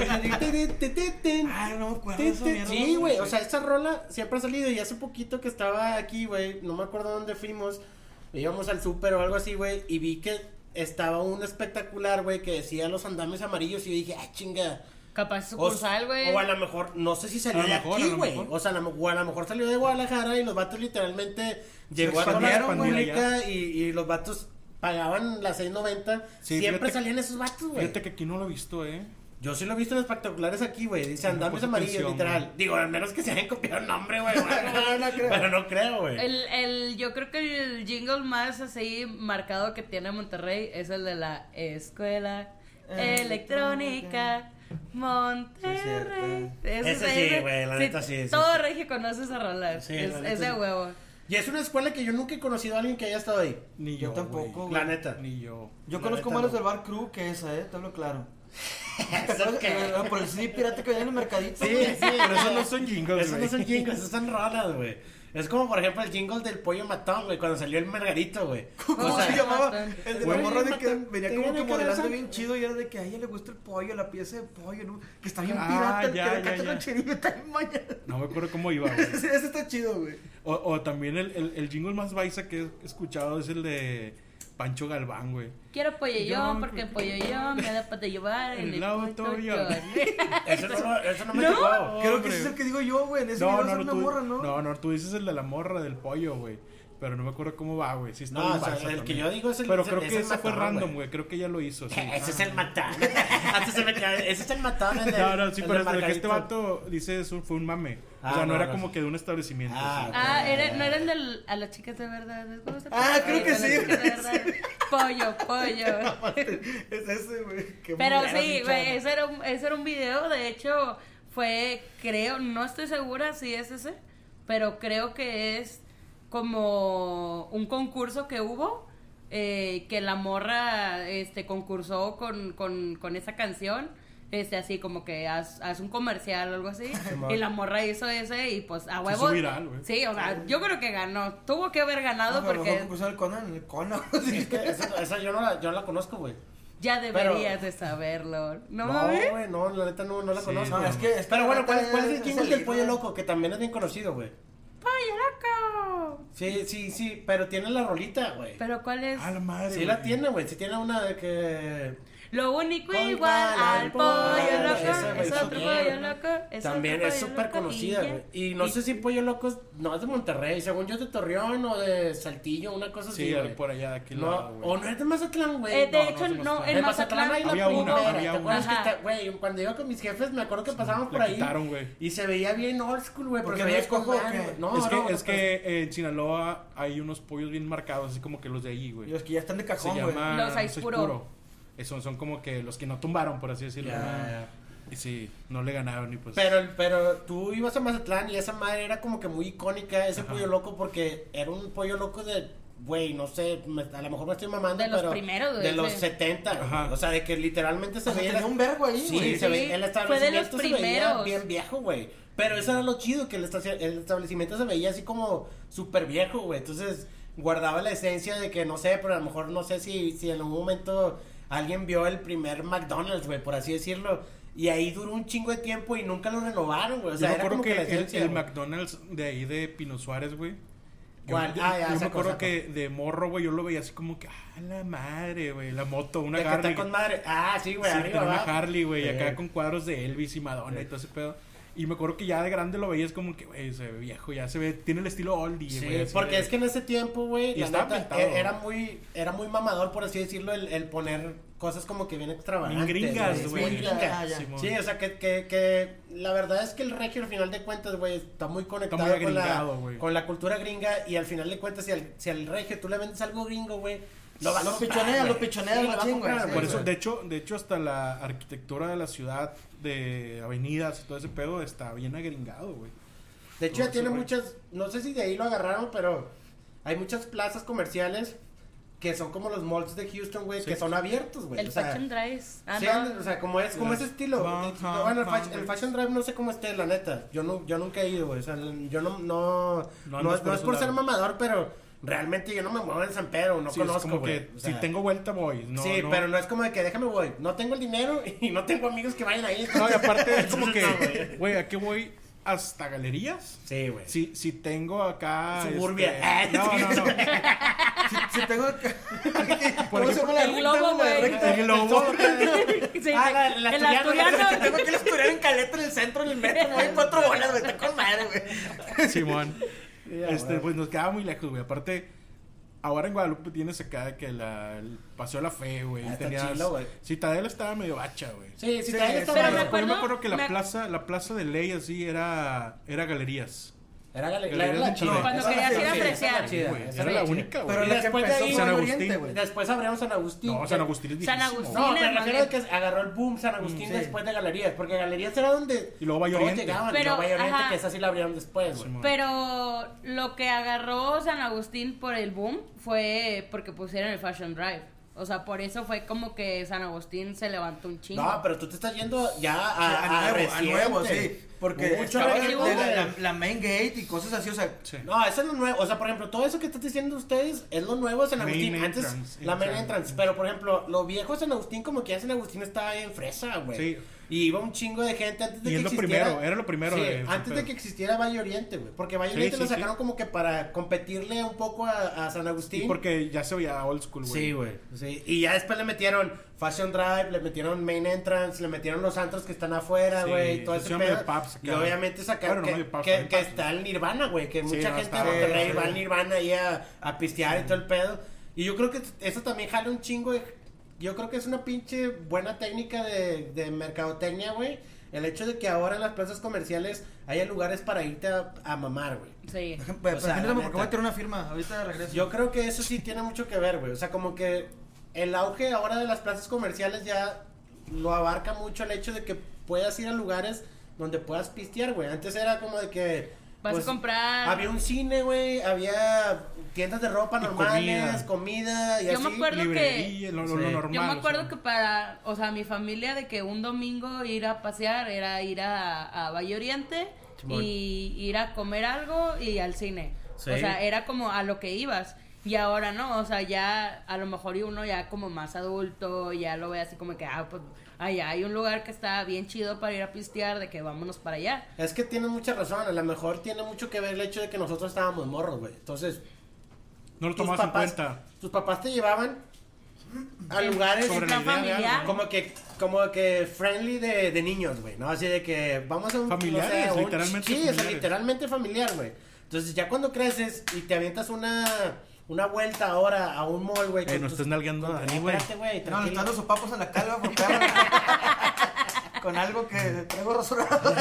Ay, no me acuerdo de esa mierda. Sí, güey, o sea, esta rola siempre ha salido y hace poquito que estaba aquí, güey, no me acuerdo dónde fuimos, íbamos al súper o algo así, güey, y vi que estaba un espectacular, güey, que decía los andamios amarillos y yo dije, ah, chinga. Capaz O, sucursal, güey. o a lo mejor, no sé si salió A lo de mejor, a aquí, lo güey, mejor. o sea, a lo, o a lo mejor salió de Guadalajara y los vatos literalmente llegó a toda la expandieron, güey, república y, y los vatos pagaban las seis noventa, Sí, siempre fíjate- salían esos vatos, güey. Fíjate que aquí no lo he visto, eh. Yo sí lo he visto en espectaculares aquí, güey. Dice No andamios puse amarillos, atención, literal. güey. Digo, al menos que se hayan copiado el nombre, güey. No, no creo. Pero no creo, güey. El, el, yo creo que el jingle más así marcado que tiene Monterrey es el de la escuela Eh, electrónica Monterrey. Sí, Ese- Ese sí, ese- güey, la neta sí, sí, Todo sí. regio conoce esa rola. Sí, es, la neta es de sí. huevo. Y es una escuela que yo nunca he conocido a alguien que haya estado ahí. Ni Yo yo, tampoco, güey. güey. La neta. Ni yo. Yo La conozco neta, más los no. del bar crew que esa, eh, te hablo claro. ¿Te ¿Eso acuerdas? qué? Eh, Por el C D pirata que había en el mercadito. Sí, güey. sí. Pero esos no son jingles, Esos no güey. son jingles, esos son rolas, güey. Es como, por ejemplo, el jingle del pollo matón, güey, cuando salió el Margarito, güey. ¿Cómo O sea, se llamaba? Matón. El de la Güey, morra de que Matón, venía te como viene que modelando corazón. bien chido y era de que a ella le gusta el pollo, la pieza de pollo, ¿no? Que está bien Ah, pirata, ya, que ya, le canta ya. rancherillo, está bien mañana. No me acuerdo cómo iba, güey. Ese, ese está chido, güey. O, o también el, el, el jingle más baisa que he escuchado es el de Pancho Galván, güey. Quiero pollillón Yo- porque el pollillón me da para llevar en El el auto, yo. pollillón. Eso no, lo- eso no me ¿No? tocó. Creo que Hombre. ese es el que digo yo, güey. En ese No, video no, sale no, una tú, morra, ¿no? no, no, tú dices el de la morra del pollo, güey. Pero no me acuerdo cómo va, güey. Sí está No, bien o sea, baisa el que también. yo digo es el- Pero ese- creo ese que es ese fue matón, random, güey. güey. Creo que ya lo hizo, sí. Ese es el matón. Antes se metía, ese es el matón. el de- No, no, sí, el pero de es de que este Margarito. vato dice eso fue un mame. Ah, o sea, no, no, era no, como sí. que de un establecimiento. Ah, sí. Ah, era, no eran del, a las chicas de verdad. ¿Cómo se Ah, llama? creo que A las sí, chicas de güey, verdad. Pollo, pollo. Es ese, güey. Qué Pero mulero, sí, pinche güey, chavo. ese era, un, ese era un video, de hecho, fue, creo, no estoy segura si es ese, pero creo que es como un concurso que hubo, eh, que la morra este, concursó con, con, con esa canción, este, así como que haz, haz un comercial o algo así, y la morra hizo ese y pues a huevo. hizo viral, güey. Sí, o sea, yo creo que ganó, tuvo que haber ganado Ah, pero porque mejor concursar el Conan, el Conan. Es que esa, esa yo, no la, yo no la conozco, güey. ya deberías pero- de saberlo. No, No, mames. güey, no, la neta no, no la Sí, conozco. no, es que- es que Pero la bueno, neta ¿cuál, cuál es el es jingle el del libro. pollo loco? Que también es bien conocido, güey. ¡Pollo loco! Sí, sí, sí, pero tiene la rolita, güey. Pero ¿cuál es? Ah, la madre. Sí güey. la tiene, güey. Sí tiene una de que... Lo único Igual igual al al pollo pollo, loco. esa, güey, Es otro también. pollo loco. Es También otro es pollo súper loco, conocida, y ya. güey. Y no Y- sé si Pollo Loco no es de Monterrey, según yo es de Torreón o de Saltillo, una cosa Sí, así, güey. por allá de aquí No, lado, güey. o no es de Mazatlán, güey. Eh, de no, no hecho, es de no, Mazatlán. en De Mazatlán hay la Había una, primera, había ¿te acuerdas una. que está- güey, cuando iba con mis jefes me acuerdo que pasábamos por La ahí quitaron, güey. y se veía bien old school, güey, pero ¿Por se qué no veía es cojo o con qué? madre, güey. No, es que, no, es no, que eh, en Sinaloa hay unos pollos bien marcados, así como que los de allí, güey. Y los que ya están de Se cajón, güey. llaman Los Aispuro. Esos son como que los que no tumbaron, por así decirlo. Ya, ya. Y sí, no le ganaron y pues... Pero, pero tú ibas a Mazatlán y esa madre era como que muy icónica, ese Ajá. pollo loco, porque era un pollo loco de, güey, no sé, me- a lo mejor me estoy mamando, De los pero primeros, güey, de los sí. setenta, Ajá. o sea, de que literalmente se O sea, veía... tenía un vergo ahí, Sí, güey. se Sí, veía, el fue de los establecimiento se veía primeros. bien viejo, güey. Pero eso era lo chido, que el, estaci- el establecimiento se veía así como súper viejo, güey. Entonces guardaba la esencia de que, no sé, pero a lo mejor no sé si, si en algún momento alguien vio el primer McDonald's, güey, por así decirlo. Y ahí duró un chingo de tiempo y nunca lo renovaron, güey. O Yo sea, me era acuerdo como que que la el, esencia, el güey. McDonald's de ahí de Pino Suárez, güey. Yo- ¿Cuál? Yo, Ah, ya, yo me saco, acuerdo saco. que de morro, güey, yo lo veía así como que, ah, la madre, güey, la moto, una De que está Harley. con madre. Ah, sí, güey, Sí, arriba, tenía una va. Harley, güey, Sí. acá con cuadros de Elvis y Madonna y todo ese pedo. Y me acuerdo que ya de grande lo veías como que, güey, se ve viejo, ya se ve, tiene el estilo oldie, Sí, güey. así porque de- es que en ese tiempo, güey, Y la estaba neta, pintado. e- era muy, era muy mamador, por así decirlo, el, el poner cosas como que bien extravagantes. Bien gringas, Es güey. bien gringa. Ah, ya. Simón. Sí, o sea, que, que, que la verdad es que el regio, al final de cuentas, güey, está muy conectado muy con, la, agringado, güey. con la cultura gringa y al final de cuentas, si al, si al regio tú le vendes algo gringo, güey, lo vas a Lo comprar, pichonea, güey. lo pichonea, Sí, lo lo va a chingo, comprar, sí, Por güey. eso, de hecho, de hecho, hasta la arquitectura de la ciudad, de avenidas y todo ese pedo, está bien agringado, güey. De hecho, Todo ya tiene eso, güey. muchas, no sé si de ahí lo agarraron, pero hay muchas plazas comerciales que son como los malls de Houston, güey, Sí. que son abiertos, güey. El o sea, Fashion Drive. Ah, sí, no. anda- o sea, como es, como Las ese estilo. Van De- Ham bueno, el, fa- Founders. el Fashion Drive no sé cómo esté, la neta. Yo no, yo nunca he ido, güey. O sea, yo no, no, No no, andas es, por no es ese por ser lado. mamador, pero realmente yo no me muevo en San Pedro, no Sí, es conozco, como güey. que O sea, si tengo vuelta voy. No, sí, no- pero no es como de que déjame voy. No tengo el dinero y no tengo amigos que vayan ahí. No, y aparte es como Entonces, no, que, güey. güey, ¿a qué voy? ¿Hasta galerías? Sí, güey. Si, si tengo acá... Suburbia. este, no, no, no. Si, si tengo. Por ¿Cómo se llama la El recta, globo, güey? La güey. recta. El globo. Sí, Ah, la- la el asturiana. asturiano. Tengo que estudiar en Caleta en el centro, en el metro. Me voy cuatro bolas, güey. Está con madre, güey. Simón. Sí, Este, güey. pues nos quedaba muy lejos, güey. Aparte, ahora en Guadalupe tienes acá que la, el Paseo de la Fe, güey. Ah, está Tenías... chilo, güey. Citadela estaba medio bacha, güey. Sí, sí, Sí, también está pero bueno. me Pero yo me acuerdo- acuerdo que la me- plaza, la plaza de ley así era, era galerías. Era gale- Galerías la, era la de chida. Chile. Cuando Esa querías era ir a chida, apreciar. esa era chida, Güey, esa era era la chida. única, güey. Pero Y la que después de empezó ahí, fue San en Agustín. Oriente, güey. Después abrieron San Agustín. No, que- San Agustín es San viejísimo. Agustín. No, me Cine, refiero más a que agarró el boom San Agustín sí. después de Galerías, porque Galerías era donde Y luego Valle todos Oriente. llegaban, Pero, y luego Valle Oriente, ajá. que esa sí la abrieron después, güey. Simón. Pero lo que agarró San Agustín por el boom fue porque pusieron el Fashion Drive. O sea, por eso fue como que San Agustín se levantó un chingo. No, pero tú te estás yendo ya a, A, nuevo, a reciente. nuevo, sí. Porque Mucho estaba de reggaetón, la, güey. la, la main gate y cosas así, o sea. Sí. No, eso es lo nuevo. O sea, por ejemplo, todo eso que estás diciendo ustedes es lo nuevo de San Main Agustín. Antes, entrance, la main entrance. entrance. Pero, por ejemplo, lo viejo de San Agustín, como que ya San Agustín estaba en fresa, güey. Sí. Y iba un chingo de gente antes de Y que es lo existiera. primero, era lo primero Sí, de- antes de que existiera Valle Oriente, güey. Porque Valle Sí, Oriente sí, lo sacaron sí. como que para competirle un poco a, a San Agustín. Y porque ya se veía old school, güey. Sí, güey. Sí. Y ya después le metieron Fashion Drive, le metieron Main Entrance, le metieron los antros que están afuera, Sí, güey, todo se ese llama pedo. de pubs acá. Y obviamente sacaron Bueno, que, no de pubs, que, hay que pubs, está el Nirvana, güey, que mucha no, gente está- de Monterrey sí. va al Nirvana ahí a, a pistear y todo el pedo. Y yo creo que eso también jala un chingo de... Yo creo que es una pinche buena técnica de, de mercadotecnia, güey. El hecho de que ahora en las plazas comerciales haya lugares para irte a, a mamar, güey. Sí. Pues, O sea, permítame, la porque voy a neta. tener una firma. Ahorita regreso. Yo creo que eso sí tiene mucho que ver, güey. O sea, como que el auge ahora de las plazas comerciales ya lo abarca mucho el hecho de que puedas ir a lugares donde puedas pistear, güey. Antes era como de que... Vas pues, a comprar. Había un cine, güey. Había tiendas de ropa Y normales, comida, y Yo así. me acuerdo Librería, lo, lo- lo Sí. normal. Yo me o acuerdo sea. que para, o sea, mi familia de que un domingo ir a pasear era ir a, a Valle Oriente Simón. y ir a comer algo y al cine. Sí. O sea, era como a lo que ibas. Y ahora no, o sea, ya a lo mejor y uno ya como más adulto, ya lo ve así como que, ah, pues allá hay un lugar que está bien chido para ir a pistear, de que vámonos para allá. Es que tienes mucha razón. A lo mejor tiene mucho que ver el hecho de que nosotros estábamos morros, güey. Entonces, No lo tus tomas en papás- cuenta. tus papás te llevaban a lugares Sobre plan la idea de familiar. algo, ¿no? como que como que friendly de, de niños, güey, ¿no? Así de que vamos a un Familiares, no sé, un- literalmente sí, o sea, familiares. literalmente familiar, güey. Entonces, ya cuando creces y te avientas una una vuelta ahora a un mall, güey, Eh, con no tus- estés nalgueando a con- Dani, güey. Espérate, güey, No, le tranquilo. están dando sopapos en la calva por perro. Con algo que traigo rasurado.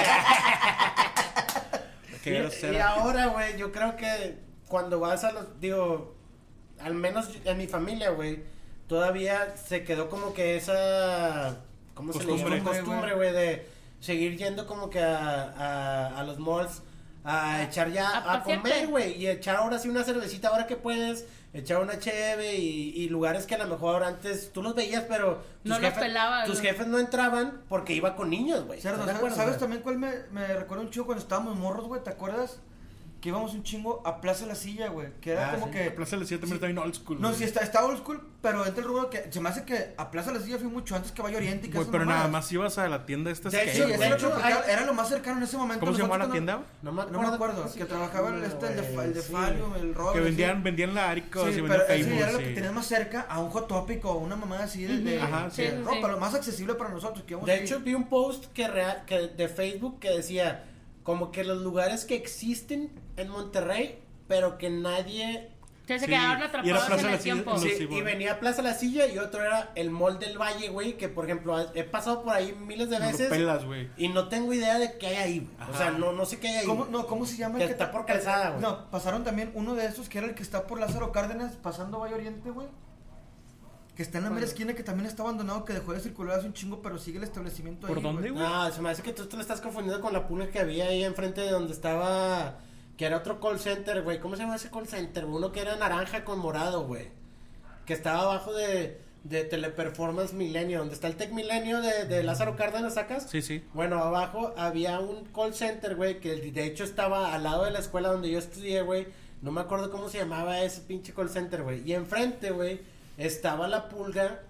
Qué Y, y grosera. ahora, güey, yo creo que cuando vas a los, digo, al menos en mi familia, güey, todavía se quedó como que esa, ¿cómo se le Costumbre, llama? güey. Costumbre, güey, de seguir yendo como que a, a, a los malls a echar ya, a a, pasearte. comer, güey, y echar ahora sí una cervecita ahora que puedes, echar una cheve y, y lugares que a lo mejor antes tú los veías, pero No los pelabas, tus ¿no? jefes no entraban porque iba con niños, güey. Cerdo, ¿Estás de ¿sabes, acuerdo, ¿sabes güey? también cuál me, me recuerda un chingo cuando estábamos morros, güey? ¿Te acuerdas? Que íbamos un chingo a Plaza La Silla, güey. Que era Ah, como sí. que... Plaza de la Silla también Sí. está bien old school. No, güey. sí, está, está old school, pero entra el rubro que se me hace que a Plaza La Silla fui mucho antes que Valle Oriente y que Güey, esas pero nada mamadas. más ibas a la tienda esta De skate, Sí, hecho, eso güey. era, de hecho, porque hay- era lo más cercano en ese momento. ¿Cómo se llamaba la Nosotros tienda? No me No me acuerdo, cómo se que trabajaba el, llama, este, el de, güey, el de sí. Falio, el Robert. Que así. vendían, vendían la Arico, Sí, así pero vendían sí, Famous, era lo que sí. tenías más cerca a un Hot Topic o una mamada así de, de, Ajá, sí. de Sí, sí, ropa, sí. lo más accesible para nosotros. Que íbamos De ahí. hecho, vi un post que, real, que de Facebook que decía como que los lugares que existen en Monterrey, pero que nadie... Que se Sí, quedaron y era atrapados Plaza en de el la Silla, tiempo. no, Sí, sí, y bueno. venía Plaza La Silla y otro era el Mall del Valle, güey, que por ejemplo he pasado por ahí miles de No lo veces pelas, güey. y no tengo idea de qué hay ahí, güey. O Ajá. sea, no, no sé qué hay ahí. ¿Cómo, güey. no, ¿cómo se llama? Que el está te- por Calzada, güey. No, pasaron también uno de esos que era el que está por Lázaro Cárdenas, pasando Valle Oriente, güey. Que está en la mera ¿Cuál? esquina, que también está abandonado, que dejó de circular hace un chingo, pero sigue el establecimiento ¿Por ahí, dónde, güey? No, se me hace que tú te lo estás confundiendo con la pulga que había ahí enfrente de donde estaba... Que era otro call center, güey. ¿Cómo se llama ese call center? Uno que era naranja con morado, güey. Que estaba abajo de, de Teleperformance Milenio. Donde está el Tech Milenio de, de Lázaro Cárdenas, ¿sacas? Sí, sí. Bueno, abajo había un call center, güey. Que de hecho estaba al lado de la escuela donde yo estudié, güey. No me acuerdo cómo se llamaba ese pinche call center, güey. Y enfrente, güey, estaba la pulga.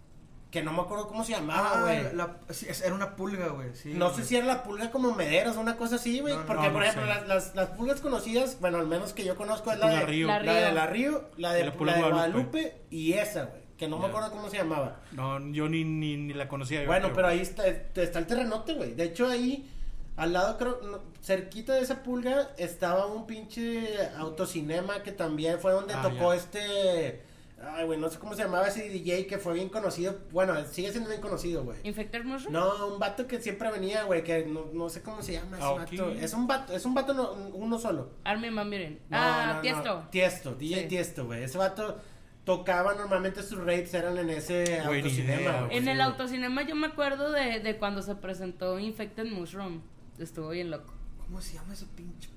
Que no me acuerdo cómo se llamaba, Ah, güey. la- sí, es- era una pulga, güey. Sí, No güey. sé si era la pulga como Mederos o una cosa así, güey. No, no, porque, no por ejemplo, sé. las, las, las pulgas conocidas, bueno, al menos que yo conozco, es la, Pulga de, Río. La la de Río. la Río, la de, Y la Pulga la de Guadalupe. Guadalupe y esa, güey. Que no me Ya. acuerdo cómo se llamaba. No, yo ni, ni, ni la conocía. yo Bueno, creo. pero ahí está, está el terrenote, güey. De hecho, ahí, al lado, creo, no, cerquita de esa pulga, estaba un pinche autocinema que también fue donde Ah, tocó ya. este... Ay, güey, no sé cómo se llamaba ese D J que fue bien conocido. Bueno, sigue siendo bien conocido, güey. Infected Mushroom. No, un vato que siempre venía, güey, que no, no sé cómo se llama ese Aoki. vato. Es un vato, es un vato no- uno solo. Armin Van Buren. No, Ah, no, no. Tiesto. Tiesto, D J Sí. Tiesto, güey. Ese vato tocaba normalmente sus raves eran en ese Güey, ni autocinema, idea, güey. güey. En sí, el güey. autocinema yo me acuerdo de, de cuando se presentó Infected Mushroom. Estuvo bien loco. ¿Cómo se llama ese pinche?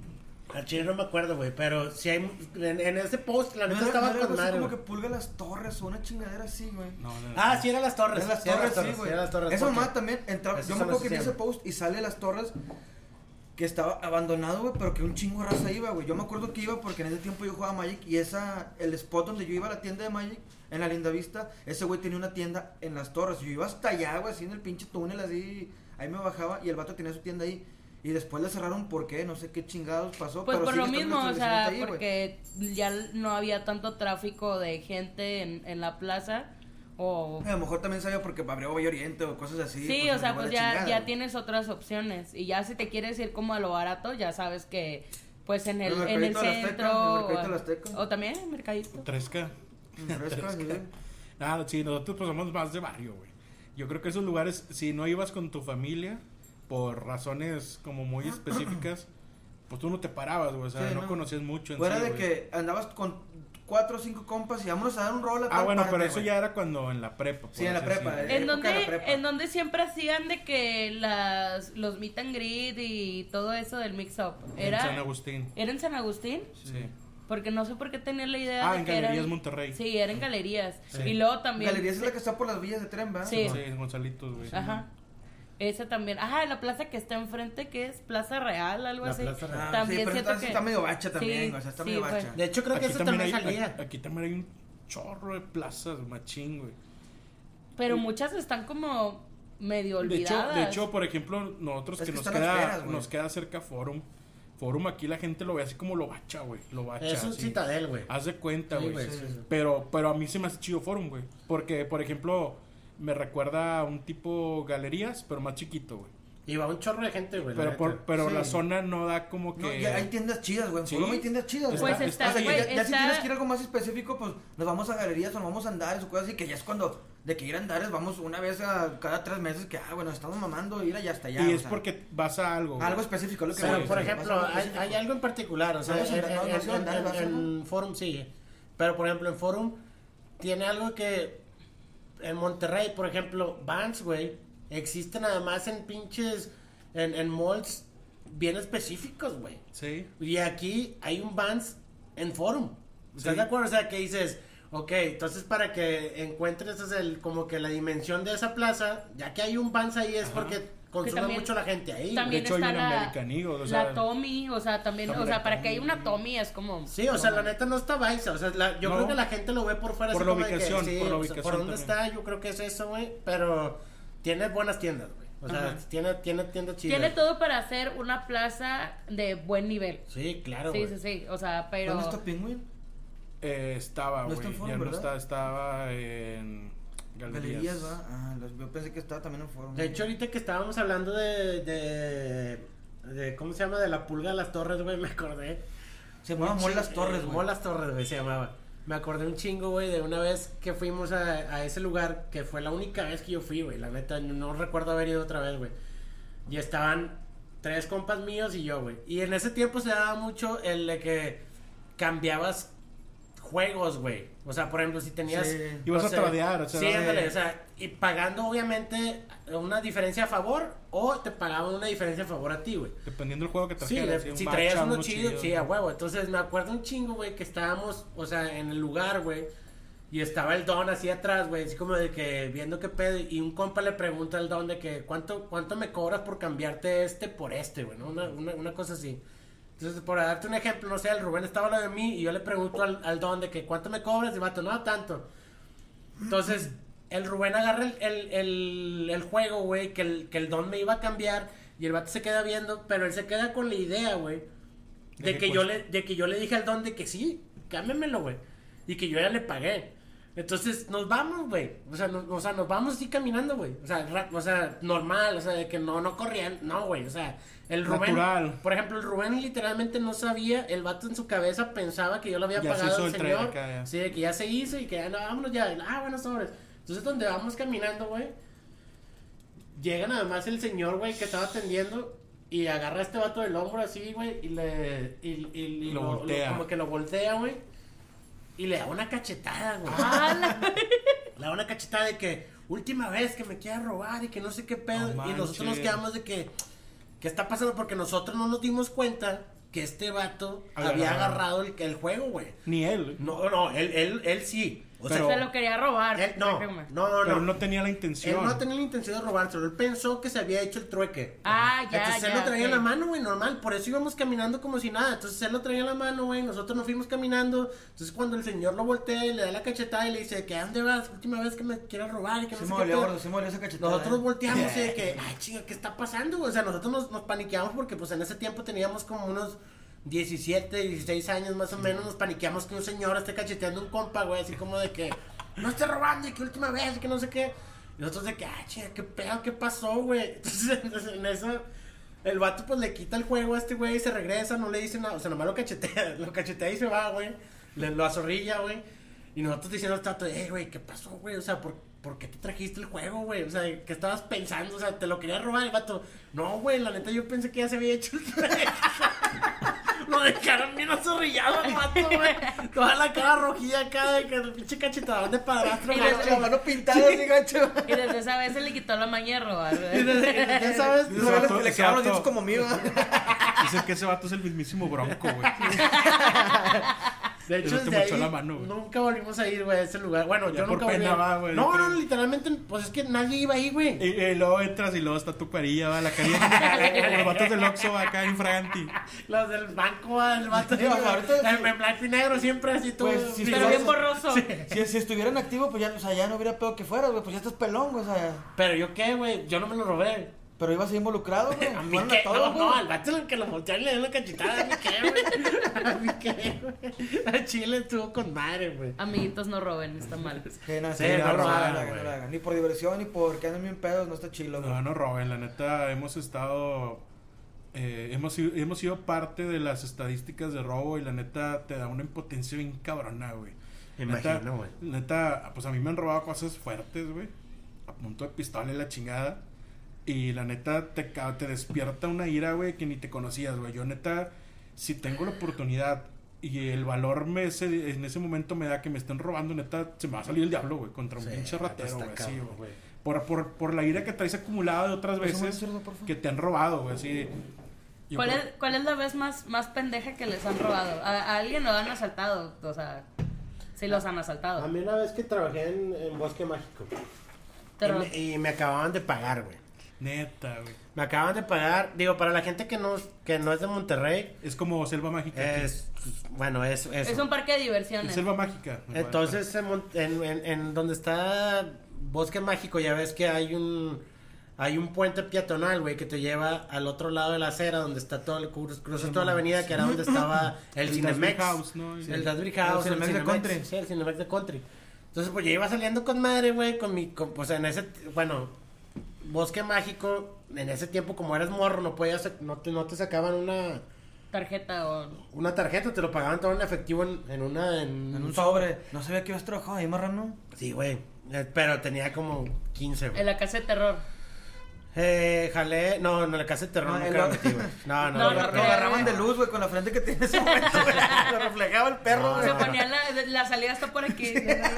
Al chile no me acuerdo, güey, pero si hay en, en ese post la No neta era, estaba no era con algo así madre, como güey. que pulga las torres o una chingadera así, güey. No, no, Ah, sí, eran las torres. Era las sí, eran torres, sí, sí, güey. eran las torres. Esa porque- mamá también entraba. Eso Yo me son acuerdo las que vi que ese se post y sale las torres que estaba abandonado, güey, pero que un chingo de raza iba, güey. Yo me acuerdo que iba porque en ese tiempo yo jugaba Magic y esa, el spot donde yo iba a la tienda de Magic, en la Linda Vista, ese güey tenía una tienda en las torres. Yo iba hasta allá, güey, así en el pinche túnel, así, ahí me bajaba y el vato tenía su tienda ahí. Y después le cerraron, ¿por qué? No sé qué chingados pasó. Pues pero por sigue lo estando el mismo, o sea, establecimiento ahí, güey. porque ya no había tanto tráfico de gente en, en la plaza. O A lo mejor también sabía porque abrió Valle Oriente o cosas así. sí, pues, o sea, igual pues la ya, chingada, ya güey. tienes otras opciones. Y ya si te quieres ir como a lo barato, ya sabes que pues en el, El en el Mercadito de la Azteca, centro. el Mercadito de la o, Azteca. o también el mercadito. Tresca. Fresca, sí. Ah, sí, nosotros pues somos más de barrio, güey. Yo creo que esos lugares, si no ibas con tu familia, por razones como muy específicas, pues tú no te parabas, güey. O sea, Sí, no, no. conocías mucho en Fuera sí, de güey. que andabas con cuatro o cinco compas y vámonos a dar un rol a Ah, tal bueno, parte, pero eso güey. ya era cuando en la prepa. por Sí, en la así prepa, decirlo. eh. En época donde, de la prepa. en donde siempre hacían de que las los meet and greet y todo eso del mix up. Era, En San Agustín. ¿Era en San Agustín? Sí. Porque no sé por qué tenía la idea Ah, de en que Galerías eran... Monterrey. Sí, era en galerías. Sí. Y luego también... Galerías es la que está por las villas de tren, ¿verdad? Sí. Sí, en Gonzalitos, güey. Ajá. Ese también. Ajá, la plaza que está enfrente, que es Plaza Real, algo La así. Plaza Real. Ah, También sí, pero siento está, que... está medio bacha también, Sí, o sea, está sí, medio fue. bacha. De hecho, creo que Aquí eso también, también hay, salía. aquí, aquí también hay un chorro de plazas, machín, güey. Pero muchas están como medio De hecho, olvidadas. de hecho, por ejemplo, nosotros Es que, que nos están las queda feras, güey. nos queda cerca Forum. Forum aquí la gente lo ve así como lo bacha, güey. Lo bacha. Es un así. Citadel, güey. Haz de cuenta, Sí, güey. güey, sí, sí. Pero, pero a mí se me hace chido Forum, güey. Porque, por ejemplo, me recuerda a un tipo galerías, pero más chiquito, güey. Y va un chorro de gente, güey. la Pero, por, neta. pero Sí. la zona no da como que... No, ya hay tiendas chidas, güey. En Sí. Forum hay tiendas chidas, Pues güey. está, O sea, güey, ya, ya si está- tienes que ir a algo más específico, pues nos vamos a galerías o nos vamos a andares o cosas así, que ya es cuando de que ir a andares vamos una vez a cada tres meses, que, ah, bueno, estamos mamando, ir allá hasta allá. y o es sea, porque vas a algo, güey. algo específico, lo que Pero, voy, por sí, ejemplo, vas a algo hay, específico. hay algo en particular, o sea, Vamos a en, andar, no, en- no sé en- andar, en- vas a- en Forum sí, pero por ejemplo en Forum tiene algo que en Monterrey, por ejemplo, Vans, güey, existe nada más en pinches, en, en malls bien específicos, güey. Sí. Y aquí hay un Vans en Forum. ¿Estás Sí. de acuerdo? O sea, que dices, ok, entonces para que encuentres ese, el, como que la dimensión de esa plaza, ya que hay un Vans ahí es Ajá. porque consume también- mucho la gente ahí. También De hecho, hay está un la, American Eagle, o sea, la Tommy, o sea, también, también o sea, la para que haya Tommy. una Tommy es como... Sí, o sea, la neta no está Baiza, o sea, la- yo No. creo que la gente lo ve por fuera. Por así la como de que, ubicación, sí, por la o sea, ubicación por dónde también. está, yo creo que es eso, güey, pero tiene buenas tiendas, güey. O sea, Ajá. tiene, tiene tiendas chidas. Tiene todo para hacer una plaza de buen nivel. Sí, claro, Sí, güey. sí, sí, o sea, pero... ¿Dónde está Penguin? Eh, estaba, No güey. está en Forum, ya no ¿verdad? está, estaba en Galerías. Galerías, ¿va? Ah, los- yo pensé que estaba también en Forum. De hecho, ahorita que estábamos hablando de, de, de ¿cómo se llama? De la pulga de las torres, güey, me acordé. Se llama Mall Las Torres, Eh, güey. Mall Las Torres, güey, se llamaba. Me acordé un chingo, güey, de una vez que fuimos a, a ese lugar, que fue la única vez que yo fui, güey. La neta, no, no recuerdo haber ido otra vez, güey. Y estaban tres compas míos y yo, güey. Y en ese tiempo se daba mucho el de que cambiabas juegos, güey. O sea, por ejemplo, si tenías... Sí. Ibas no a sé, tradear, o sea, Sí, de- ándale, o sea, y pagando obviamente una diferencia a favor o te pagaban una diferencia a favor a ti, güey. Dependiendo del juego que Sí, trajeras. de- un si bacha, traías uno uno chido, sí, a huevo. Entonces me acuerdo un chingo, güey, que estábamos, o sea, en el lugar, güey. Y estaba el don así atrás, güey, así como de que viendo qué pedo. Y un compa le pregunta al don de que cuánto, cuánto me cobras por cambiarte este por este, güey, ¿no? Una, una, una cosa así. Entonces, por darte un ejemplo, no sé, el Rubén estaba hablando de mí y yo le pregunto al, al don de que cuánto me cobras y el vato, no, tanto. Entonces, el Rubén agarra el, el, el, el juego, güey, que el, que el don me iba a cambiar y el vato se queda viendo, pero él se queda con la idea, güey, de, ¿De que qué yo cuesta? le, de que yo le dije al don de que sí, cámbiamelo, güey, y que yo ya le pagué. Entonces, nos vamos, güey, o sea, no, o sea, nos vamos así caminando, güey, o sea, ra- o sea, normal, o sea, de que no, no corrían, no, güey, o sea, el Rubén, Natural. por ejemplo, el Rubén literalmente no sabía, el vato en su cabeza pensaba que yo le había Ya se pagado hizo al el trade señor, acá, ya. sí, de que ya se hizo y que ya, no, vámonos ya, ah, bueno, sobres. Entonces, donde vamos caminando, güey, llega nada más el señor, güey, que estaba atendiendo y agarra a este vato del hombro así, güey, y le, y, y- y Lo lo- voltea. como que lo voltea, güey, y le da una cachetada, güey. Ah, la- Le da una cachetada de que última vez que me quiera robar y que no sé qué pedo. No y nosotros nos manches. quedamos de que, ¿qué está pasando? Porque nosotros no nos dimos cuenta que este vato Agarrado. había agarrado el, el juego, güey. Ni él. No, no, él, él, él sí. O Pero- se lo quería robar. él, no, déjame. no, no, Pero no. no tenía la Él intención. no tenía la intención de robárselo. Él pensó que se había hecho el trueque. Ah, ya, Entonces ya. él lo traía en ok. la mano, güey, normal. Por eso íbamos caminando como si nada. Entonces él lo traía en la mano, güey. Nosotros nos fuimos caminando. Entonces cuando el señor lo voltea y le da la cachetada y le dice, ¿que a dónde vas? Última vez que me quieras robar y que no Sí sé me qué dolió, pedo". gordo, sí me dolió esa cachetada. Nosotros eh. volteamos y de que, ay, chinga, ¿qué está pasando? O sea, nosotros nos, nos paniqueamos porque pues en ese tiempo teníamos como unos diecisiete, dieciséis años más o menos. Nos paniqueamos que un señor esté cacheteando un compa, güey, así como de que no esté robando y que última vez y que no sé qué. Y nosotros de que, ay, chinga, ¿qué pedo? ¿Qué pasó, güey? Entonces en eso el vato pues le quita el juego a este güey y se regresa, no le dice nada, o sea, nomás lo cachetea, lo cachetea y se va, güey. Le lo azorrilla, güey. Y nosotros diciendo al tato, eh, güey, ¿qué pasó, güey? O sea, ¿por, ¿por qué te trajiste el juego, güey? O sea, ¿qué estabas pensando? O sea, ¿te lo quería robar el vato? No, güey, la neta yo pensé que ya se había hecho el trade. Lo dejaron bien azorrillado el vato, güey. Toda la cara rojilla acá de que el pinche cachetadón de padrastro, Y güey. desde- La mano pintada así, gacho. Y desde esa vez se le quitó la maña de robar, Y güey. desde- Ya sabes, No sabes vato- que le ese quedaron los vato- dientes como mío. Dicen que ese vato es el mismísimo Bronco, güey. de hecho, Eso te desde mochó ahí la mano, güey. nunca volvimos a ir, güey, a ese lugar. Bueno, Ya yo por nunca volví. pena va, güey, No, yo no, creo. literalmente, pues es que nadie iba ahí, güey. Y, y luego entras y luego está tu carilla, va, la carilla. Como los vatos del Oxxo acá en Fraganti. Los del banco, ah, el vato Sí, ahorita sí. en en blanco y negro siempre así todo. Pues, sí, Pero sí, bien sí. borroso. Si, si estuvieran activos, pues ya, o sea, ya no hubiera pedo que fuera, güey. Pues ya estás pelón, güey. O sea, Pero yo qué, güey, yo no me lo robé. Pero ibas ahí involucrado, güey. A mí Fueron qué, a todos, no, güey. no, al vato el que lo voltearon y le dio una cachetada, a mí qué, güey. A mí qué, güey. A Chile estuvo con madre, güey. Amiguitos, no roben, está mal. Sí, no, Sí, sí, no no, no, roban, no, no, güey. no lo hagan. Ni por diversión, ni porque anden bien pedos, no está chilo, güey. No, no roben, la neta, hemos estado, eh, hemos, sido, hemos sido parte de las estadísticas de robo y la neta te da una impotencia bien cabrona, güey. Me Neta- imagino, güey. Neta, pues a mí me han robado cosas fuertes, güey, a punto de pistola y la chingada, y la neta te, ca- te despierta una ira, güey, que ni te conocías, güey. Yo neta, si tengo la oportunidad y el valor me ese, en ese momento me da que me estén robando, neta, se me va a salir el diablo, güey, contra un Sí, pinche ratero, está güey, así, cabrón, güey. güey. Por, por, por la ira que traes acumulada de otras Pásame un veces cerdo, por favor. que te han robado, güey, así. Yo ¿Cuál creo- es, ¿Cuál es la vez más, más pendeja que les han robado? ¿A, a alguien lo han asaltado? O sea, sí los han A asaltado. mí una vez que trabajé en, en Bosque Mágico. Pero, Y, me, y me acababan de pagar, güey. Neta, güey. Me acaban de pagar, digo, para la gente que no, que no es de Monterrey, Es como selva mágica. aquí. es, bueno, es eso. es un parque de Es diversiones. selva mágica. Entonces, en, Mon- en, en, en donde está Bosque Mágico, ya ves que hay un hay un puente peatonal, güey, que te lleva al otro lado de la acera, donde está todo el cruz, cruzas toda la avenida, que era donde estaba el, El Cinemex. Dasbury House, ¿no? El Dasbury House, El el Cinemex de Cinemex, Country. sí, el Cinemex de Country. Entonces, pues yo iba saliendo con madre, güey, con mi, con, pues en ese, bueno, Bosque Mágico, en ese tiempo, como eres morro, no podías, no te, no te sacaban una, Tarjeta o... una tarjeta, te lo pagaban todo en efectivo en, en una, en, En un sobre. No sabía que ibas trabajado ahí, marrano. Sí, güey, eh, pero tenía como quince, güey. En la casa de terror. Eh, jalé, no, no, la casa de terror No, nunca el la lo- metí, güey. No, no, No, no, Lo, no lo creo. agarraban de luz, güey, con la frente que tiene ese momento, güey. Lo reflejaba el perro, No, güey. Se ponía la, la salida está por aquí.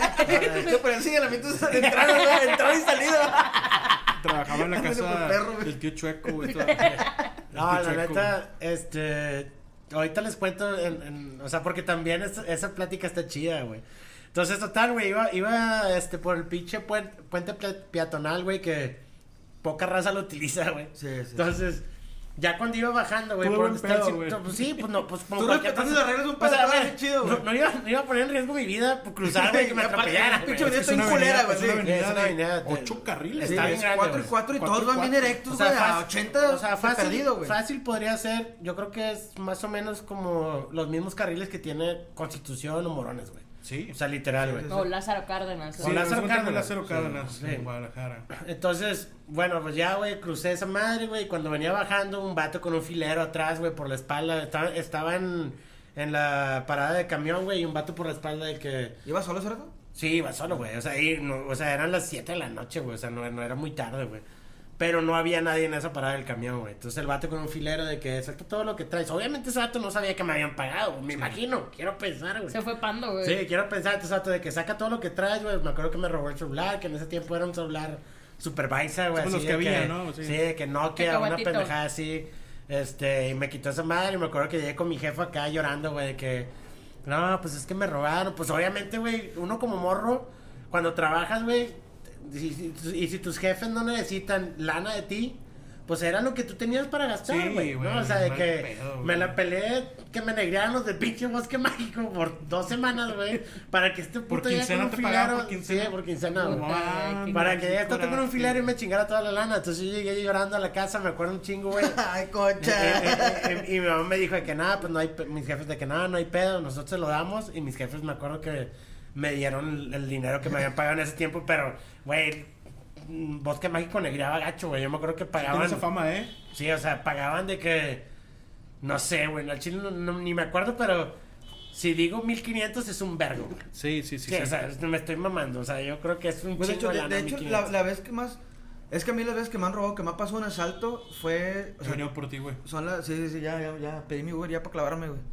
Se ponía el señalamiento de entrada, güey, entrada y salida. Trabajaba en la Ándale, casa por perro, güey. del tío Chueco, güey. todo- No, el tío la Chueco. neta, este, ahorita les cuento, en, en- o sea, porque también es- esa plática está chida, güey. Entonces, total, güey, iba, iba, este, por el pinche puen- puente pe- peatonal, güey, que poca raza lo utiliza, güey. Sí, sí. Entonces, ya cuando iba bajando, güey, Tú por buen donde está el pedo, cin- güey. pues sí, pues no, pues como Tú cualquier respetando persona- las reglas de un O sea, pedo, güey, qué chido, no, güey. no iba, no iba a poner en riesgo mi vida por cruzar, güey, que me Y aparte, atropellaran, pinche güey. avenida Es una está bien culera, avenida- güey, es una sí. avenida Es una de avenida de- ocho carriles. Sí, Está es bien grande, cuatro y güey. cuatro y Cuatro todos y van bien cuatro. directos, O sea, güey, a fácil- ochenta, o sea, fácil, perdido, güey. fácil podría ser, yo creo que es más o menos como los mismos carriles que tiene Constitución o Morones, güey. Sí. O sea, literal, güey. O Lázaro Cárdenas. Sí, O Lázaro Lázaro Cárdenas. Lázaro Cárdenas, Sí. en Guadalajara. Entonces, bueno, pues ya, güey, crucé esa madre, güey. Cuando venía bajando, un vato con un filero atrás, güey, por la espalda. Estaba, estaba en, en la parada de camión, güey, y un vato por la espalda de que... ¿Iba solo ese rato? Sí, iba solo, güey. O sea, y no- o sea, eran las siete de la noche, güey. O sea, no, no era muy tarde, güey. Pero no había nadie en esa parada del camión, güey. Entonces el vato con un filero de que saca todo lo que traes. Obviamente ese vato no sabía que me habían pagado, me imagino. Quiero pensar, güey. Se fue pando, güey. Sí, quiero pensar entonces vato de que saca todo lo que traes, güey. Me acuerdo que me robó el celular, que en ese tiempo era un celular Supervisor, güey. Pues así los que de había, ¿no? Sí. Sí, de que Nokia, una Cacahuatito. pendejada así. Este, y me quitó esa madre y me acuerdo que llegué con mi jefe acá llorando, güey, de que... No, pues es que me robaron. Pues obviamente, güey, uno como morro, cuando trabajas, güey, y, y- y si tus jefes no necesitan lana de ti, pues era lo que tú tenías para gastar, Sí, güey. güey, ¿no? O sea, de mal que pedo, me güey. la peleé, que me negrearon los del pinche Bosque Mágico por dos semanas, güey, para que este Por puto llegue quincena con un te pagaban, filero. por quincena. Sí, por quincena, güey. Puta, Ah, qué Para mal. que llegue este con un coraje. filero y me chingara toda la lana. Entonces yo llegué llorando a la casa, me acuerdo un chingo, güey. Ay, Y, concha. y- y- y mi mamá me dijo de que nada, pues no hay, pe- mis jefes de que nada, no hay pedo, nosotros se lo damos. Y mis jefes me acuerdo que me dieron el, el dinero que me habían pagado en ese tiempo, pero, güey, mm, Bosque Mágico negreaba gacho, güey. Yo me acuerdo que Tiene pagaban. esa fama, ¿eh? Sí, o sea, pagaban de que. No sé, güey, al chile no, no- ni me acuerdo, pero si digo mil quinientos es un vergo. güey. Sí, sí, sí. Sí, o sea, me estoy mamando, o sea, yo creo que es un Pues de chingo hecho, de, lana, de hecho la, mil quinientos. la vez que más... Es que a mí las veces que me han robado, que me ha pasado un asalto, fue... O He sea, venido por ti, güey. son las... Sí, sí, sí, ya, ya, ya. Pedí mi Uber ya para clavarme, güey.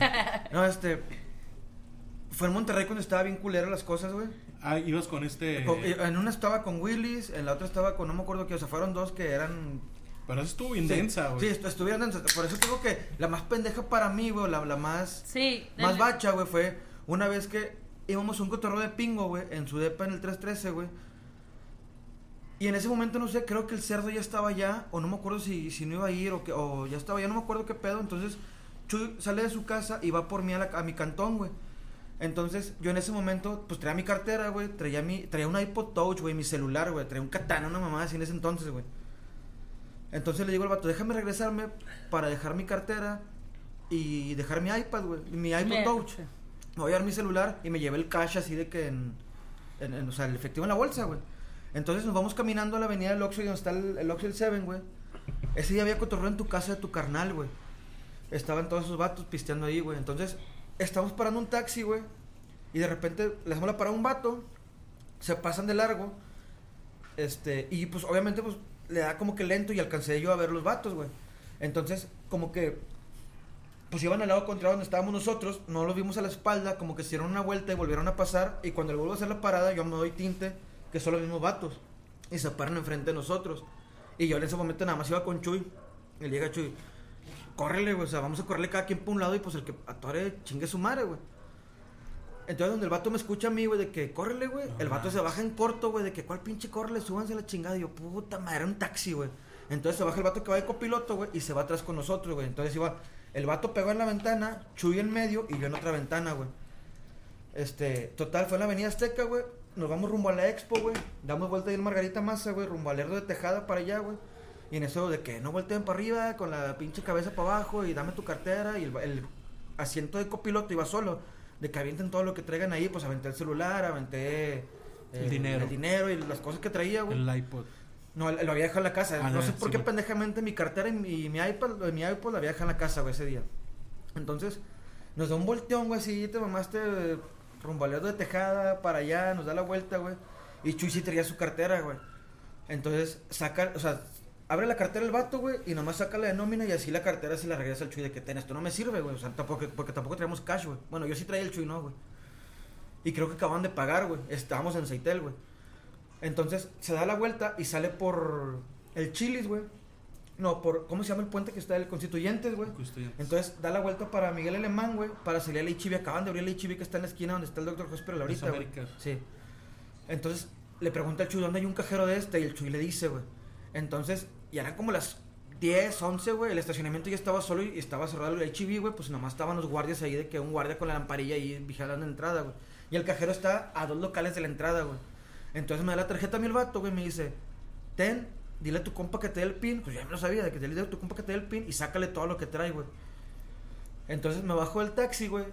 No, este... Fue en Monterrey cuando estaba bien culero las cosas, güey. Ah, ibas con este... Con- En una estaba con Willis, en la otra estaba con... No me acuerdo qué, o sea, fueron dos que eran... Pero eso estuvo bien Sí, densa, güey. Sí, estu- estuvieron densas. Por eso digo que la más pendeja para mí, güey, la, la más... Sí. Más el- bacha, güey, fue una vez que íbamos a un cotorreo de pingo, güey, en su depa en el tres trece, güey. Y en ese momento, no sé, creo que el cerdo ya estaba allá, o no me acuerdo si, si no iba a ir, o, que, o ya estaba, ya no me acuerdo qué pedo. Entonces, Chuy sale de su casa y va por mí a, la- a mi cantón, güey. Entonces, yo en ese momento, pues traía mi cartera, güey, traía mi, traía un iPod Touch, güey, mi celular, güey, traía un katana, una mamá así en ese entonces, güey. Entonces le digo al vato, déjame regresarme para dejar mi cartera y dejar mi iPad, güey, mi iPod Me- Touch. Me voy a dar mi celular y me llevé el cash así de que en, en, en- o sea, el efectivo en la bolsa, güey. Entonces nos vamos caminando a la avenida del Oxxo y donde está el, el Oxxo y el Seven, güey. Ese día había cotorreo en tu casa de tu carnal, güey. Estaban todos esos vatos pisteando ahí, güey. Entonces, estamos parando un taxi, güey. Y de repente le hacemos la parada a un vato. Se pasan de largo. Este, y pues obviamente pues le da como que lento y alcancé yo a ver los vatos, güey. Entonces, como que pues iban al lado contrario donde estábamos nosotros, no los vimos a la espalda, como que hicieron una vuelta y volvieron a pasar. Y cuando le vuelvo a hacer la parada, yo me doy tinte, que son los mismos vatos. Y se paran enfrente de nosotros. Y yo en ese momento nada más iba con Chuy. Y le llega Chuy, córrele, güey, o sea, vamos a correrle cada quien por un lado y pues el que atore chingue su madre, güey. Entonces donde el vato me escucha a mí, güey, de que córrele, güey, el vato se baja en corto, güey, de que cuál pinche córrele, súbanse la chingada. Y yo, puta madre, era un taxi, güey. Entonces se baja el vato que va de copiloto, güey, y se va atrás con nosotros, güey. Entonces iba, el vato pegó en la ventana, Chuy en medio y yo en otra ventana, güey. Este, total, fue en la avenida Azteca, güey. Nos vamos rumbo a la Expo, güey. Damos vuelta ahí en Margarita Maza, güey, rumbo al Lerdo de Tejada para allá, güey. Y en eso de que no volteen para arriba con la pinche cabeza para abajo y dame tu cartera. Y el, el asiento de copiloto iba solo. De que avienten todo lo que traigan ahí, pues aventé el celular, aventé eh, El dinero. el dinero y las cosas que traía, güey. El iPod. No, lo había dejado en la casa. Ah, no no, sé por sí, qué güey. pendejamente mi cartera y mi, mi iPad, mi iPod la había dejado en la casa, güey, ese día. Entonces, nos da un volteón, güey, así, te mamaste eh, rumbo al Lerdo de Tejada para allá, nos da la vuelta, güey. Y Chuy sí traía su cartera, güey. Entonces, saca, o sea, abre la cartera el vato, güey, y nomás saca la de nómina y así la cartera se la regresa al Chuy de que ten, esto no me sirve, güey. O sea, tampoco, porque tampoco traíamos cash, güey. Bueno, yo sí traía el Chuy, no, güey. Y creo que acaban de pagar, güey. Estábamos en Seitel, güey. Entonces, se da la vuelta y sale por el Chili's, güey. No, por, ¿cómo se llama el puente que está? El Constituyentes, güey. Constituyentes. Entonces, da la vuelta para Miguel Alemán, güey, para salir a la H I V. Acaban de abrir la H I V que está en la esquina donde está el doctor Hospital ahorita, Las güey. Américas. Sí. Entonces, le pregunta al Chuy, ¿dónde hay un cajero de este? Y el Chuy le dice, güey. Entonces, ya eran como las diez, once, güey. El estacionamiento ya estaba solo y estaba cerrado el H I V, güey. Pues nomás estaban los guardias ahí, de que un guardia con la lamparilla ahí vigilando la entrada, güey. Y el cajero está a dos locales de la entrada, güey. Entonces me da la tarjeta a mí el vato, güey, me dice, ten, dile a tu compa que te dé el pin. Pues ya me lo sabía, de que dile a tu compa que te dé el pin y sácale todo lo que trae, güey. Entonces me bajo del taxi, güey,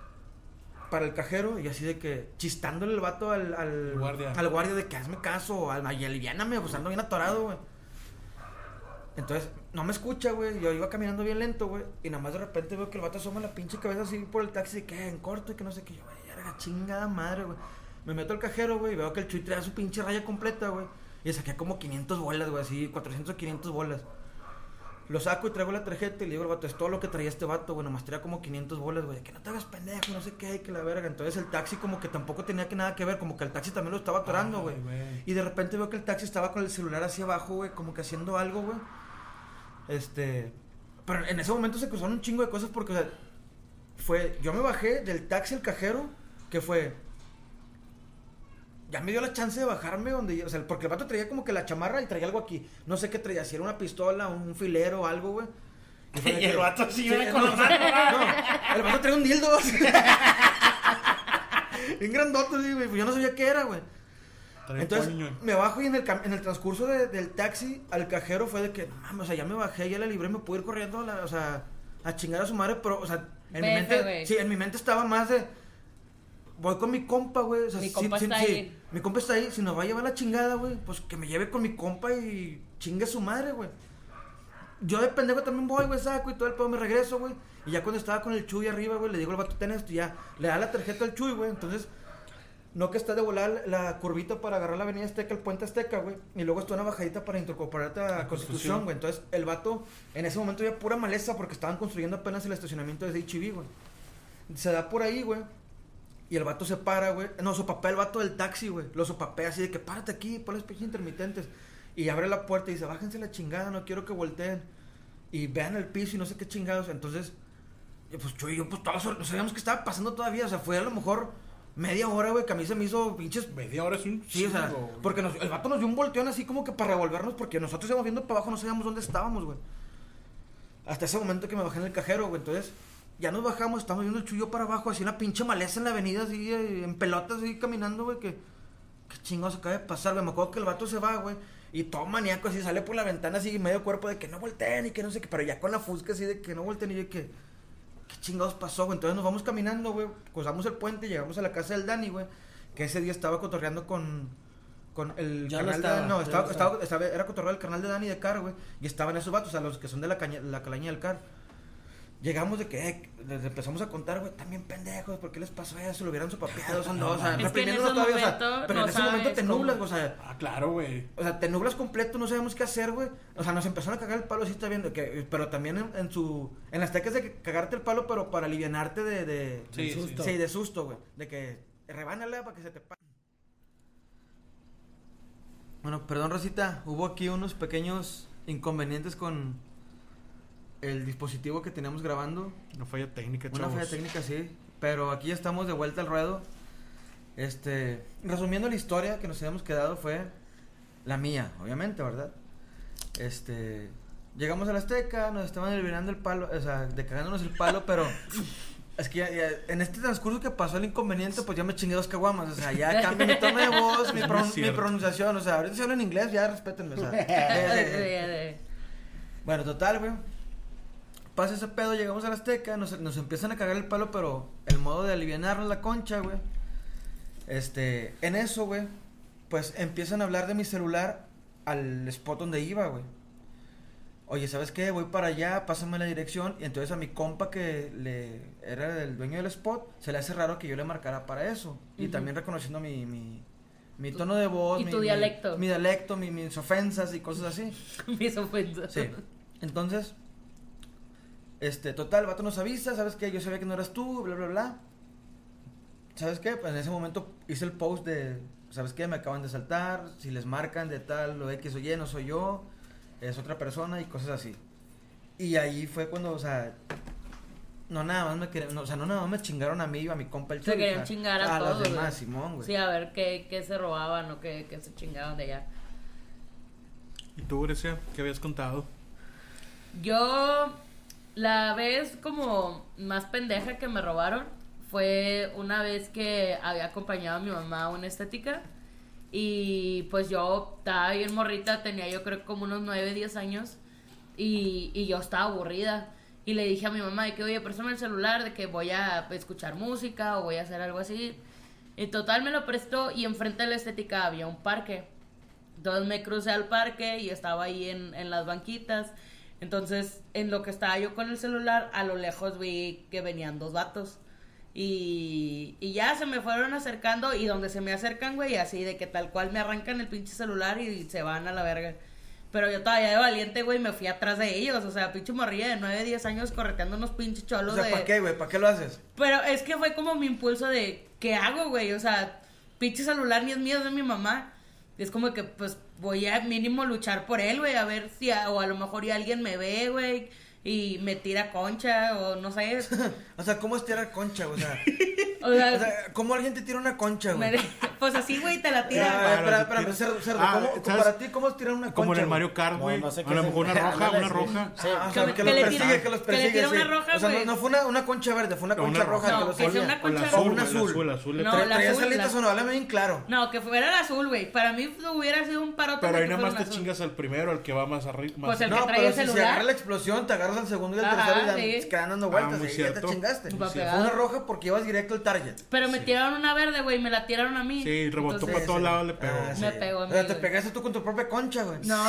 para el cajero y así de que chistándole el vato al, al, Guardia. al guardia de que hazme caso, al, y aliviáname, pues ando bien atorado, güey. Entonces, no me escucha, güey. Yo iba caminando bien lento, güey. Y nada más de repente veo que el vato asoma la pinche cabeza así por el taxi. Que en corto y que no sé qué. Yo, güey, verga, chingada madre, güey. Me meto al cajero, güey. Y veo que el Chuy traía su pinche raya completa, güey. Y saqué como quinientas bolas, güey. Así, cuatrocientas o quinientas bolas. Lo saco y traigo la tarjeta y le digo al vato, es todo lo que traía este vato, güey. Nomás traía como quinientas bolas, güey. Que no te hagas pendejo, no sé qué, que la verga. Entonces el taxi como que tampoco tenía que nada que ver. Como que el taxi también lo estaba atorando, güey. Ay, güey. Y de repente veo que el taxi estaba con el celular hacia abajo, güey. Como que haciendo algo, güey. Este, pero en ese momento se cruzaron un chingo de cosas porque, o sea, fue, yo me bajé del taxi al cajero, que fue, ya me dio la chance de bajarme donde, o sea, porque el vato traía como que la chamarra y traía algo aquí, no sé qué traía, si era una pistola, un filero o algo, güey. Y, fue de el que- vato sí, sí, güey, no, con los manos. no, el vato traía un dildo, así. Bien grandote, sí, güey, pues yo no sabía qué era, güey. Trae Entonces coño. me bajo y en el, cam- en el transcurso de- del taxi al cajero fue de que, mames, o sea, ya me bajé, ya la libré, me pude ir corriendo, a la- o sea, a chingar a su madre, pero, o sea, en mi Vete, mente, güey. sí, en mi mente estaba más de, voy con mi compa, güey, o sea, Mi sí, compa sí, está sí, ahí. mi compa está ahí, si nos va a llevar la chingada, güey, pues que me lleve con mi compa y chingue a su madre, güey. Yo de pendejo también voy, güey, saco y todo el pedo, me regreso, güey, y ya cuando estaba con el Chuy arriba, güey, le digo al vato, ten esto, y ya, le da la tarjeta al Chuy, güey, entonces... No que está de volar la curvita para agarrar la avenida Azteca, el puente Azteca, güey. Y luego está una bajadita para incorporarte a La Constitución, Constitución. güey. Entonces, el vato, en ese momento ya pura maleza porque estaban construyendo apenas el estacionamiento de H I V, güey. Se da por ahí, güey. Y el vato se para, güey. No, sopapea el vato del taxi, güey. Lo sopapea así de que párate aquí, pon las pinches intermitentes. Y abre la puerta y dice, bájense la chingada, no quiero que volteen. Y vean el piso y no sé qué chingados. Entonces, y pues yo y yo, pues todos no sabíamos qué estaba pasando todavía. O sea, fue a lo mejor media hora, güey, que a mí se me hizo pinches. Media hora es un Sí, o sea, chingo, güey. porque nos- el vato nos dio un volteón así como que para revolvernos, porque nosotros íbamos viendo para abajo, no sabíamos dónde estábamos, güey. Hasta ese momento que me bajé en el cajero, güey. Entonces, ya nos bajamos, estamos viendo el Chuyo para abajo, así una pinche maleza en la avenida, así, eh, en pelotas, así caminando, güey, que. ¿Qué chingados acaba de pasar, güey? Me acuerdo que el vato se va, güey. Y todo maníaco así sale por la ventana así medio cuerpo de que no volteen y que no sé qué. Pero ya con la fusca así de que no volteen y yo que... ¿Qué chingados pasó, güey? Entonces nos vamos caminando, güey. Cruzamos el puente y llegamos a la casa del Dani, güey. Que ese día estaba cotorreando con... Con el Ya no carnal estaba, de... No, ya estaba, no estaba, estaba- era cotorreo del carnal de Dani de Car, güey. Y estaban esos vatos, o sea, los que son de la, caña, la calaña del Car. Llegamos de que, eh, les empezamos a contar, güey, también pendejos, ¿por qué les pasó eso? Lo hubieran sopapeado, son dos, o sea, Es que en reprimiéndolo ese todavía, o sea, momento pero no en ese momento sabes te cómo. nublas, o sea, Ah, claro, güey. o sea, te nublas completo, no sabemos qué hacer, güey. O sea, nos empezaron a cagar el palo, sí está viendo, que, pero también en, en su, en las tecas de que cagarte el palo, pero para alivianarte de, de, Sí, de sí. susto, sí, de susto, güey, de que rebánala para que se te pase. Bueno, perdón, Rosita, hubo aquí unos pequeños inconvenientes con el dispositivo que teníamos grabando. Una falla técnica, Una chavos. falla técnica, sí. Pero aquí estamos de vuelta al ruedo. Este, resumiendo la historia que nos habíamos quedado fue la mía, obviamente, ¿verdad? Este, llegamos a la Azteca, nos estaban eliminando el palo, o sea, de cagándonos el palo, pero es que ya- ya, en este transcurso que pasó el inconveniente, pues ya me chingué dos caguamas, o sea, ya cambié mi tono de voz, mi, Es pron- muy mi cierto. pronunciación, o sea, ahorita se habla en inglés, ya respétenme, o sea. eh, eh, eh. Bueno, total, güey. Pasa ese pedo, llegamos a la Azteca, nos, nos empiezan a cagar el palo, pero el modo de alivianarnos la concha, güey. Este, en eso, güey, pues empiezan a hablar de mi celular al spot donde iba, güey. Oye, ¿sabes qué? Voy para allá, pásame la dirección. Y entonces a mi compa que le era el dueño del spot, se le hace raro que yo le marcara para eso. Y Ujú. también reconociendo mi, mi, mi tono de voz. Y mi, tu mi- dialecto. Mi, dialecto, mi- mis ofensas y cosas así. Mis ofensas. Sí. Entonces, este, total, el vato nos avisa, ¿sabes qué? Yo sabía que no eras tú, bla, bla, bla. ¿Sabes qué? Pues en ese momento hice el post de, ¿sabes qué? Me acaban de saltar, si les marcan de tal, lo X o Y, no soy yo, es otra persona y cosas así. Y ahí fue cuando, o sea, no nada más me querían, no, o sea, no nada más me chingaron a mí y a mi compa el Se Chuy, querían o sea, chingar a a los todos, demás, güey. Simón, güey. Sí, a ver qué, qué se robaban o qué, qué se chingaban de allá. ¿Y tú, Grecia? ¿Qué habías contado? Yo, la vez como más pendeja que me robaron fue una vez que había acompañado a mi mamá a una estética y pues yo estaba bien morrita, tenía yo creo como unos nueve, diez años y, y yo estaba aburrida y le dije a mi mamá de que oye, préstame el celular, de que voy a escuchar música o voy a hacer algo así. Y total me lo prestó y enfrente de la estética había un parque. Entonces me crucé al parque y estaba ahí en, en las banquitas. Entonces, en lo que estaba yo con el celular, a lo lejos vi que venían dos vatos. Y, y ya se me fueron acercando. Y donde se me acercan, güey, así de que tal cual me arrancan el pinche celular y se van a la verga. Pero yo todavía de valiente, güey, me fui atrás de ellos. O sea, pinche morrilla de nueve, diez años correteando unos pinches cholos O sea, de... ¿para qué, güey? ¿Para qué lo haces? Pero es que fue como mi impulso de, ¿qué hago, güey? O sea, pinche celular ni es mío, es de mi mamá. Y es como que, pues, voy a mínimo luchar por él, güey, a ver si, a, o a lo mejor ya alguien me ve, güey, y me tira concha, o no sé. O sea, ¿cómo es tirar concha, güey? O sea, O sea, o sea, ¿cómo alguien te tira una concha, güey? me- pues así, güey, te la Eh, tira. Claro, espera, si espera, tienes- cerdo, cerdo, Ah, ¿cómo, ¿sabes? para ti, ¿cómo es tirar una concha? Como en el güey? Mario Kart, No, güey. no sé a qué lo es mejor una eso. roja, Ándale, una sí. roja. Sí. Ah, o sea, Que- que, que los le persigue, tira- que los que le persigue, tira sí. una roja, O sea, no, güey. no fue una, una concha verde, fue una O concha una roja. No, que los que sea seguía. una O la concha azul, O güey, una la azul. azul, azul. le No, trae- la Traía azul, salitas la- o no, háblame bien claro. No, que fuera el azul, güey. Para mí hubiera sido un parote. Pero ahí que nada fuera más un te azul. chingas al primero, al que va más arriba. Pues el- No, trae pero el si se celular. agarra la explosión, te agarras al segundo y al Ajá, tercero y dan- sí. se quedan dando Ah, vueltas muy y ya te cierto. chingaste. Va Fue pegado. una roja porque ibas directo al target. Pero me Sí. tiraron una verde, güey, me la tiraron a mí. Sí, rebotó Entonces- para todos lados, le pegó. Ah, Me pegó a mí, O sea, te güey. pegaste tú con tu propia concha, güey. No,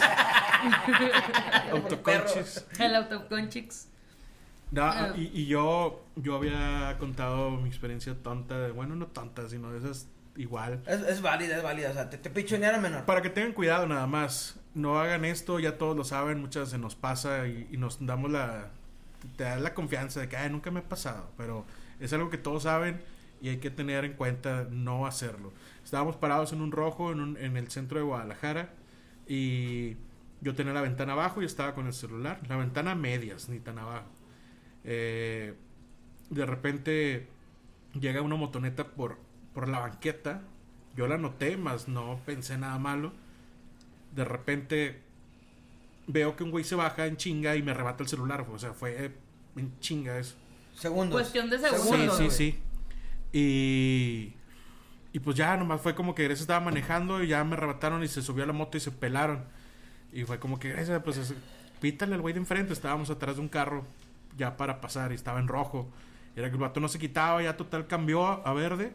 Autoconchis. el autoconchix. No, Ah. y, y yo, yo había contado mi experiencia tonta, de, bueno, no tonta, sino de esas igual. Es, es válida, es válida. O sea, te, te pichonearon menor. Para que tengan cuidado nada más, no hagan esto, ya todos lo saben, muchas veces se nos pasa y, y nos damos la, te da la confianza de que, ay, nunca me ha pasado, pero es algo que todos saben y hay que tener en cuenta no hacerlo. Estábamos parados en un rojo en, un, en el centro de Guadalajara y yo tenía la ventana abajo y estaba con el celular, la ventana a medias, ni tan abajo. Eh, de repente llega una motoneta por, por la banqueta, yo la noté, más no pensé nada malo. De repente veo que un güey se baja en chinga y me arrebata el celular, o sea, fue en chinga eso. Segundos. Cuestión de segundos. Sí, sí, güey. sí. Y y pues ya nomás fue como que Grecia estaba manejando y ya me arrebataron y se subió a la moto y se pelaron. Y fue como que Grecia, pues es, pítale al güey de enfrente. Estábamos atrás de un carro ya para pasar y estaba en rojo. Era que el vato no se quitaba, ya total cambió a, a verde.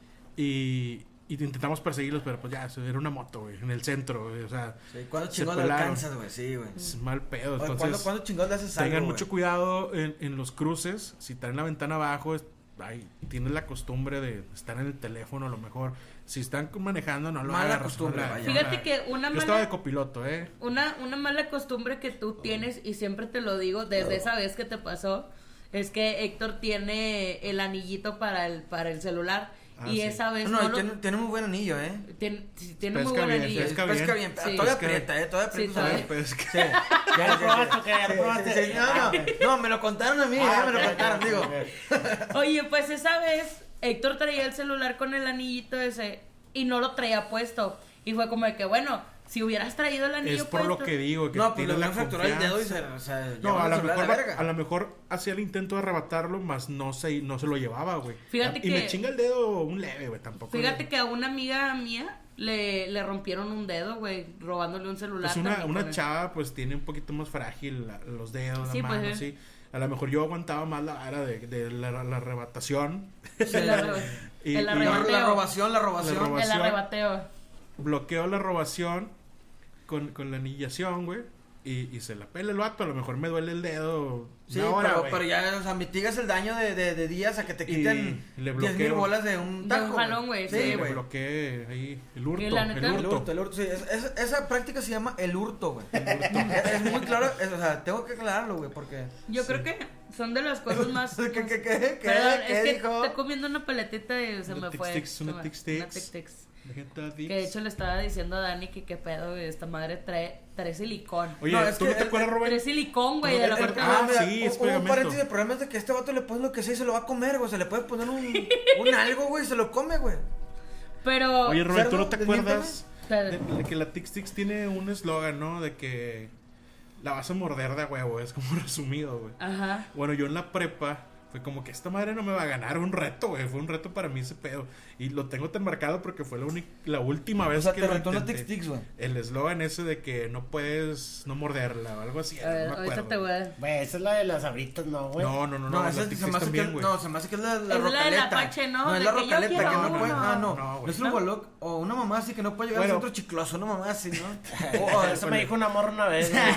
Y, y intentamos perseguirlos, pero pues ya, era una moto, güey, en el centro, güey, o sea. Sí, ¿cuándo se chingados le pelaron. alcanzas, güey? Sí, güey. Es mal pedo, Oye, entonces. ¿Cuándo, ¿Cuándo chingados le haces algo, Tengan güey? mucho cuidado en, en los cruces. Si traen la ventana abajo, es- ay, tienes la costumbre de estar en el teléfono a lo mejor. Si están manejando, no lo Mala hagan. costumbre, no la- vaya. no Fíjate la- que una Yo estaba de mala, copiloto, ¿eh? una, una mala costumbre que tú tienes, y siempre te lo digo desde esa vez que te pasó, es que Héctor tiene el anillito para el, para el celular. Ah, y sí. esa vez No, no, no, lo- tiene, tiene muy buen anillo, ¿eh? tiene, sí, tiene muy Pesca buen bien, anillo. pesca Pesca bien. bien. Sí. Todavía Pesca aprieta, ¿eh? Todavía Sí, aprieta. todavía. ¿sabes? Pues, que- Sí. Ya, lo probaste, ¿qué? ¿Ya lo Sí, probaste? sí, sí. No, no, no, me lo contaron a mí, Ah, eh, me lo ok, contaron, ok, digo. ok. Oye, pues esa vez Héctor traía el celular con el anillito ese y no lo traía puesto. Y fue como de que, bueno, si hubieras traído el anillo es por puesto. lo que digo, que No, pues tienes le la van a fracturar el dedo y se, confianza. o sea, No, llevan a el lo, celular mejor, la la- verga. a lo mejor hacía el intento de arrebatarlo, más no se, no se lo llevaba, güey. Fíjate y que- me chinga el dedo un leve, güey, tampoco. Fíjate le- que a una amiga mía le, le rompieron un dedo, güey, robándole un celular. Pues una, también, una güey. chava, pues tiene un poquito más frágil la- los dedos, Sí, la pues, mano, eh. sí. A lo mejor yo aguantaba más la vara de, de la, la arrebatación. El, arre- Y- el y- La, arrebateo. la robación, la robación. La roba- El arrebateo. Bloqueo la robación con, con la anillación, güey. Y, y se la pela el vato. A lo mejor me duele el dedo. Sí, una hora, pero, güey. pero ya, o sea, mitigas el daño de, de, de días a que te Y quiten le diez mil bloqueo. bolas de un De un tajo. jalón, güey, sí, Sí, Le güey. bloqueé ahí el hurto. Y la El neta- El hurto. hurto, el hurto, sí. Es- es- esa práctica se llama el hurto, güey. es, es muy claro, es- o sea, tengo que aclararlo, güey, porque... Yo Sí. creo que son de las cosas más. ¿Qué, qué, qué, qué, Perdón, qué es que dijo? estoy comiendo una paletita y se Una me Tic fue. Tics, Se una me- Tic una Tics. Tic Tics. La gente da Que de hecho le estaba diciendo a Dani que qué pedo, güey, esta madre trae, trae silicón. Oye, No, es ¿tú que no te el- acuerdas, Rubén? Trae silicón, güey, de la el- parte de ah, abajo. mira, sí, es un- un pegamento. paréntesis, el problema es de que este vato le pones lo que sea y se lo va a comer, güey. Se le puede poner un, un algo, güey, y se lo come, güey. Pero. Oye, Rubén, ¿tú no Cerdo, te acuerdas desmiénteme. de, de que la Tic Tics tiene un eslogan, ¿no? De que la vas a morder de huevo. Es como resumido, güey. Ajá. Bueno, yo en la prepa fue como que esta madre no me va a ganar, un reto, güey. Fue un reto para mí ese pedo. Y lo tengo tan marcado porque fue la, única, la última vez O sea, que te lo rentó una intenté. Tic Tics, güey. El eslogan ese de que no puedes no morderla o algo así. A ver, no me ahorita acuerdo. te voy a. Güey, esa es la de las abritas, ¿no, güey? No, no, no, no. No, la esa Tic se Tics me hace que, también, güey. no, se me hace que es la, la Es la del rocaleta. Apache, ¿no? No, es De la que yo rocaleta, que quiero no uno. puede, ah, no, No, güey. es un ¿No? boloc, o una mamá así que no puede llegar Bueno. al centro chicloso, una mamá así, ¿no? Oh, O, o, eso me dijo una morra una vez, güey.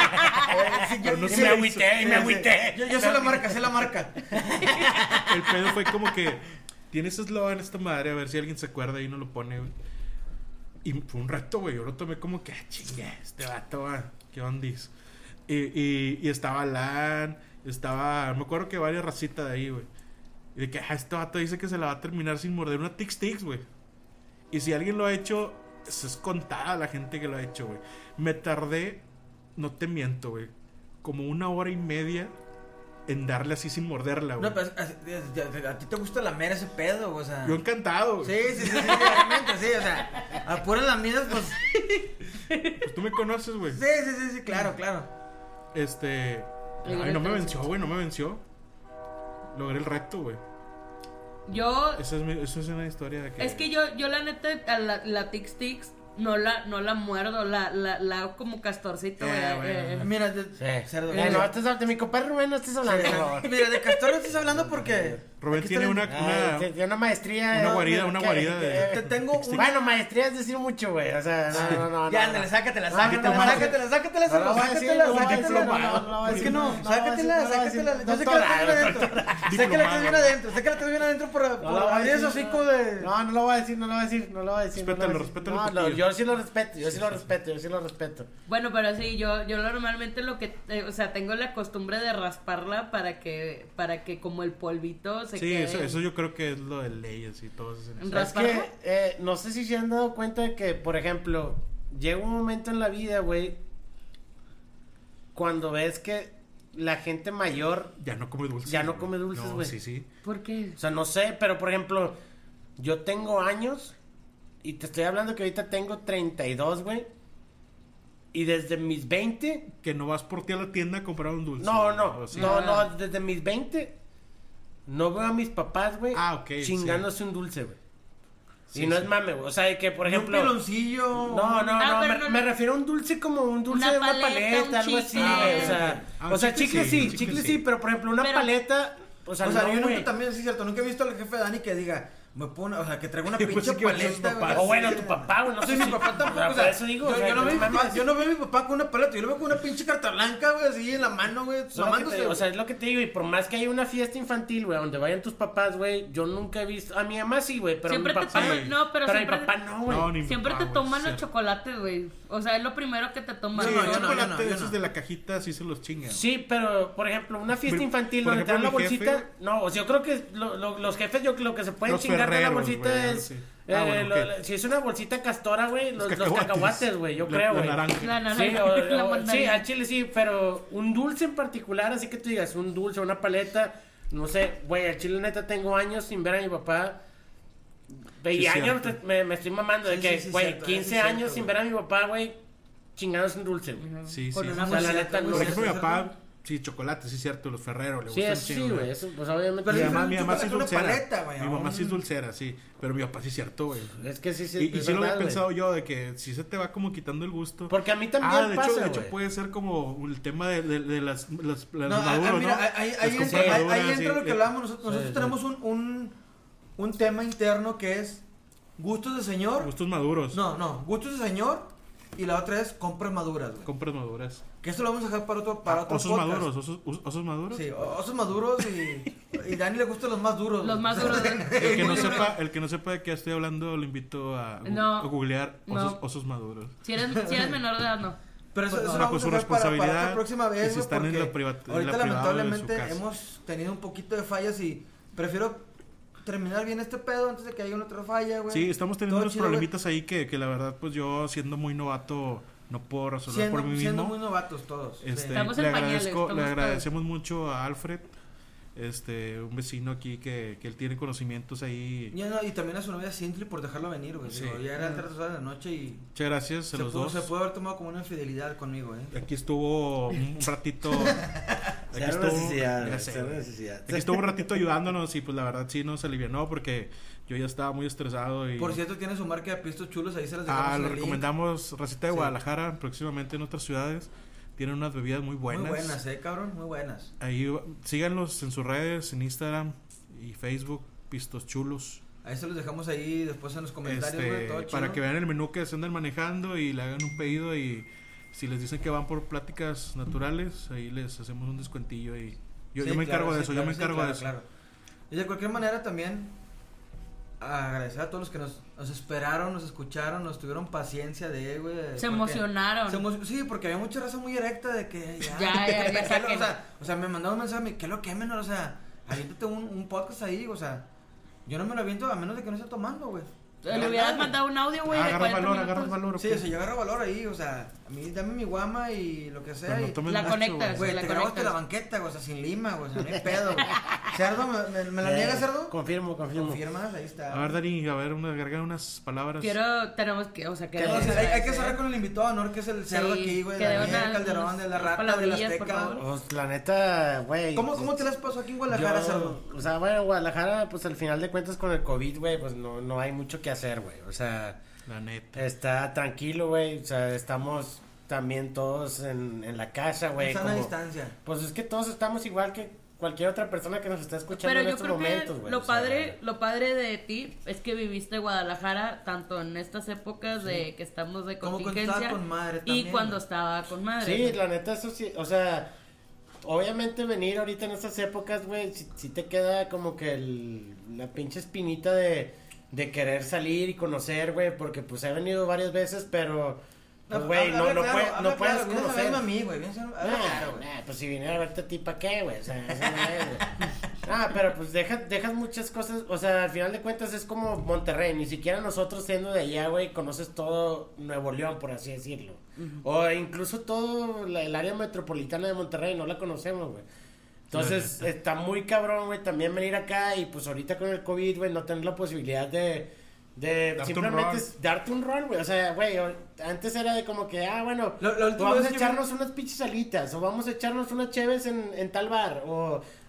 sí, Pero no sí, se me le agüité, hizo. y me agüité. Yo, yo sé la marca, sé la marca. El pedo fue como que tiene ese eslogan esta madre, a ver si alguien se acuerda y no lo pone, güey. Y fue un reto, güey. Yo lo tomé como que, ah, chingue, este vato, va, ¿qué ondis? Y, y, y estaba Lan, estaba, me acuerdo que varias racitas de ahí, güey. Y de que, ah, este vato dice que se la va a terminar sin morder una Tic Tics, güey. Y si alguien lo ha hecho, es es contada la gente que lo ha hecho, güey. Me tardé, no te miento, güey, como una hora y media en darle así sin morderla, güey. No, pero es- es- a, a ti te gusta lamer ese pedo, güey, o sea. Yo encantado, güey. Sí, sí, sí, sí, obviamente, sí, o sea, a puras lamidas, pues. Pues tú me conoces, güey. Sí, sí, sí, sí, claro, claro. Este. Le Ay, no me grité, venció, güey, no me venció. Logré el reto, güey. Yo. Esa es, mi- eso es una historia de que. Es que yo, yo la neta, a la, la Tic Tics no la, no la muerdo, la, la, la hago como castorcito, Eh, güey. bueno. eh, Mira, de, Sí. cerdo. Eh, no, estás, de mi compadre Rubén no estás hablando, por favor. Mira, de castor no estás hablando porque. Rubén aquí tiene está una. el- una Ah, tiene una maestría. una eh, guarida, una que- guarida de- que- Te tengo un. Bueno, maestría es decir mucho, güey. O sea, no, no, no. Ya, no, ándale, no. sácatela, No, sácatela, no, no, sácatela, sácatela, no lo voy a decir, sácatela, no lo voy a decir, sácatela. no, no, no lo voy a ¿Por decir, qué no? no lo voy a decir, Sácatela, no lo voy a decir, sácatela. Yo sé que la traes bien adentro. Sé que la traes bien Diplomado. adentro. Sé que la traes bien adentro por No por lo voy a abrir ese decir, hocico no. de. No, no lo voy a decir, no lo voy a decir, no lo voy a decir. no lo voy a Respétalo, decir. respétalo No, un no, poquillo. yo sí lo respeto, yo sí lo respeto, yo sí lo respeto. Bueno, pero sí, yo, yo normalmente lo que, eh, o sea, tengo la costumbre de rasparla para que, para que como el polvito se Sí, quede. eso, eso yo creo que es lo de leyes y todo eso. En Es ¿Rasparla? que, eh, no sé si se han dado cuenta de que, por ejemplo, llega un momento en la vida, güey, cuando ves que la gente mayor, Ya no come dulces. Ya no güey. come dulces, No, güey. sí, sí. ¿Por qué? o sea, no sé, pero por ejemplo, yo tengo años y te estoy hablando que ahorita tengo treinta y dos, güey, y desde mis veinte, Que no vas por ti a la tienda a comprar un dulce. no, güey, no, o sí. no, Ah. no, desde mis veinte, no veo a mis papás, güey, Ah, ok, chingándose un dulce, güey. Sí, Sí, y no sí. es mame, güey. O sea, de que, por Y un ejemplo... piloncillo. No, no, Ah, no, pero me, no, me no. refiero a un dulce como un dulce Una de una paleta, paleta, un algo así, chicle. güey. O sea, Ah, o sea, chicle chicle sí, sí, chicle chicle sí. sí, pero por ejemplo, una Pero- paleta, o sea, O sea, no, yo nunca güey. también, sí es cierto, nunca he visto al jefe Dani que diga, me pone, o sea, que traiga una Pues pinche sí que sus paleta, papás. güey. O bueno, tu papá, güey, no Sí, sé mi si- papá tampoco, Ah, o sea, por eso digo, yo, o sea, yo no que veo a mi mames. papá, yo no veo a mi papá con una paleta, yo lo veo con una pinche carta blanca, güey, así en la mano, güey, Es lo que te mamándose, digo, o güey. sea, es lo que te digo, y por más que haya una fiesta infantil, güey, donde vayan tus papás, güey, yo nunca he visto, a mi mamá sí, güey, pero Siempre mi te papá, toman- no, pero mi siempre- papá no, güey. No, ni mi Siempre papá, te güey, toman sí. los chocolates, güey. O sea, es lo primero que te toman. Sí, no, el yo no, chocolate yo no, yo esos no. de la cajita sí se los chingan. Sí, pero, por ejemplo, una fiesta Por- infantil por donde te dan la ejemplo, mi bolsita, jefe- no, o sea, yo creo que lo- lo- los jefes, yo lo que se pueden Los chingar de la ferreros, bolsita güey, es, sí. eh, Ah, bueno, lo- ok. la- si es una bolsita castora, güey, los, los cacahuates. cacahuates, güey, yo La- creo, la güey. naranja. La naranja, Sí, la o- o- mandarina. sí, al chile sí, pero un dulce en particular, así que tú digas, un dulce, una paleta, no sé, güey, al chile neta tengo años sin ver a mi papá. Y Sí, años cierto. te- me, me estoy mamando de Sí, que, sí, sí, güey, cierto, quince sí, años cierto, sin güey. ver a mi papá, güey, chingados un dulce, güey. Sí, Con sí. una O sea, la Muy neta, cierto, no. Por muy ejemplo, mi cierto, papá, cierto. sí, chocolate, sí, cierto, los Ferrero, le Sí, gustan eso sí, chingo, güey, eso, pues obviamente. Pero Mi es mamá, mi mamá sí es chocolate con una dulcera. paleta, güey, Mi mamá un- sí es dulcera, sí. Pero mi papá sí es cierto, güey. Es que sí, sí. Y, y es sí lo verdad, había güey. pensado yo, de que si se te va como quitando el gusto. Porque a mí también Ah, de hecho, pasa, de hecho güey. puede ser como el tema de, de, de las, las, las No, ah, maduros, ah, mira, ¿no? ahí, Las ahí, entra, compras ahí, ahí maduras, entra sí. lo que hablábamos nosotros. Nosotros sí. tenemos un, un, un tema interno que es gustos de señor. Gustos maduros. No, no, gustos de señor. Y la otra es compras maduras, güey. Compras maduras. Que esto lo vamos a dejar para otro, para Ah, otro osos podcast. maduros, osos, os- osos maduros. Sí, osos maduros y, y Dani le gustan los más duros. Los güey. más duros. El que no sepa, el que no sepa de qué estoy hablando, lo invito a, gu- No. a googlear osos, No. osos maduros. Si eres, si eres menor de edad, no. Pero eso, Pues eso no. lo Bajo vamos su a dejar para, para responsabilidad, otra próxima y vez, si güey, están en porque la privat- en ahorita la privada de su lamentablemente casa. hemos tenido un poquito de fallas y prefiero terminar bien este pedo antes de que haya una otra falla, güey. Sí, estamos teniendo Todo unos chido, güey. problemitas ahí que, que la verdad, pues yo siendo muy novato, no puedo resolver Siendo, por mí siendo mismo. muy novatos todos. sí. Este, Estamos le en pañales, agradezco, estamos le todos. agradecemos mucho a Alfred, este, un vecino aquí que, que él tiene conocimientos ahí. Ya no, y también a su novia Cindy por dejarlo venir, güey. Sí. Digo, ya eran tres horas de la noche y Muchas gracias a se los pudo, dos. se pudo haber tomado como una infidelidad conmigo, eh. Aquí estuvo un ratito. aquí Cero estuvo, necesidad, ya güey, sé, cero güey. necesidad. Aquí estuvo un ratito ayudándonos y pues la verdad sí nos alivianó porque yo ya estaba muy estresado y Por cierto, tiene su marca de pistos chulos, ahí se las dejamos ah, en lo el link. recomendamos Racita de Sí. Guadalajara, próximamente en otras ciudades. Tienen unas bebidas muy buenas. Muy buenas, eh, cabrón, muy buenas. Ahí síganlos en sus redes, en Instagram y Facebook, Pistos Chulos. Ahí se los dejamos ahí después en los comentarios, Este, güey, todo chido. para que vean el menú que se andan manejando y le hagan un pedido y si les dicen que van por pláticas naturales, ahí les hacemos un descuentillo y yo, Sí, yo me claro, encargo de sí, eso, claro, yo me sí, encargo claro, de eso. claro. Y de cualquier manera también agradecer a todos los que nos, nos esperaron, nos escucharon, nos tuvieron paciencia de, güey. de- Se porque- emocionaron. se emo- sí, porque había mucha raza muy erecta de que ya, Ya, ya, ya que saquen. lo- o, sea, o sea, me mandaron un mensaje, me, ¿qué es lo que menor? O sea, aviéntate un, un podcast ahí, o sea, yo no me lo aviento a menos de que no esté tomando, güey. Le hubieras mandado un audio, güey, de Agarra cuarenta valor, minutos. agarra valor. Sí, ¿ok? o sea, yo agarro valor ahí, o sea, a mí dame mi guama y lo que sea. Pero no y- tomes La mucho, conectas. Güey, la te grabo hasta conectas. la banqueta, güey, o sea, sin lima, güey, o sea, no hay pedo, güey. ¿Cerdo? ¿Me, me, me la Eh, niega, Cerdo? Confirmo, confirmo. ¿Confirmas? Ahí está. A ver, Dani, a ver, una, agregar unas palabras. Quiero, tenemos que, o sea, Que- queremos o sea, hay, hay que agradecer. cerrar con el invitado de honor, que es el cerdo Sí, aquí, güey, que dé Daniel una- Calderón, unas- de la unas rata, de la palabrillas, por Azteca. favor. Pues la neta, güey. ¿Cómo, ¿Cómo te las pasó aquí en Guadalajara, Yo, Cerdo? o sea, bueno, Guadalajara, pues al final de cuentas con el COVID, güey, pues no, no hay mucho que hacer, güey. O sea, La neta. está tranquilo, güey. O sea, estamos también todos en, en la casa, güey. En sana como- distancia. Pues es que todos estamos igual que cualquier otra persona que nos está escuchando Pero en yo estos creo momentos, que güey. lo o sea, padre, lo padre de ti es que viviste Guadalajara tanto en estas épocas de que estamos de Como cuando contingencia estaba con madre y también, cuando güey. estaba con madre. Sí, la neta, eso sí, o sea, obviamente venir ahorita en estas épocas, güey, sí, sí te queda como que el, la pinche espinita de, de querer salir y conocer, güey, porque pues he venido varias veces, pero, pues, güey, no, Habla no, claro, puede- habla no puedes claro, vienes a conocer. verme a mí, güey, vienes a- habla Nah, claro, güey. nah, pues si viniera a verte a ti, ¿para qué, güey? O sea, eso no es, güey. Ah, pero pues deja, dejas muchas cosas, o sea, al final de cuentas es como Monterrey, ni siquiera nosotros siendo de allá, güey, conoces todo Nuevo León, por así decirlo. O incluso todo la- el área metropolitana de Monterrey, no la conocemos, güey. Entonces, está muy cabrón, güey, también venir acá y pues ahorita con el COVID, güey, no tener la posibilidad de... De Darte un simplemente rol. es darte un rol, güey. O sea, güey, o- antes era de como que, ah, bueno, Lo- la última vamos vez a que echarnos unas pinches alitas, o vamos a echarnos unas cheves en, en tal bar, o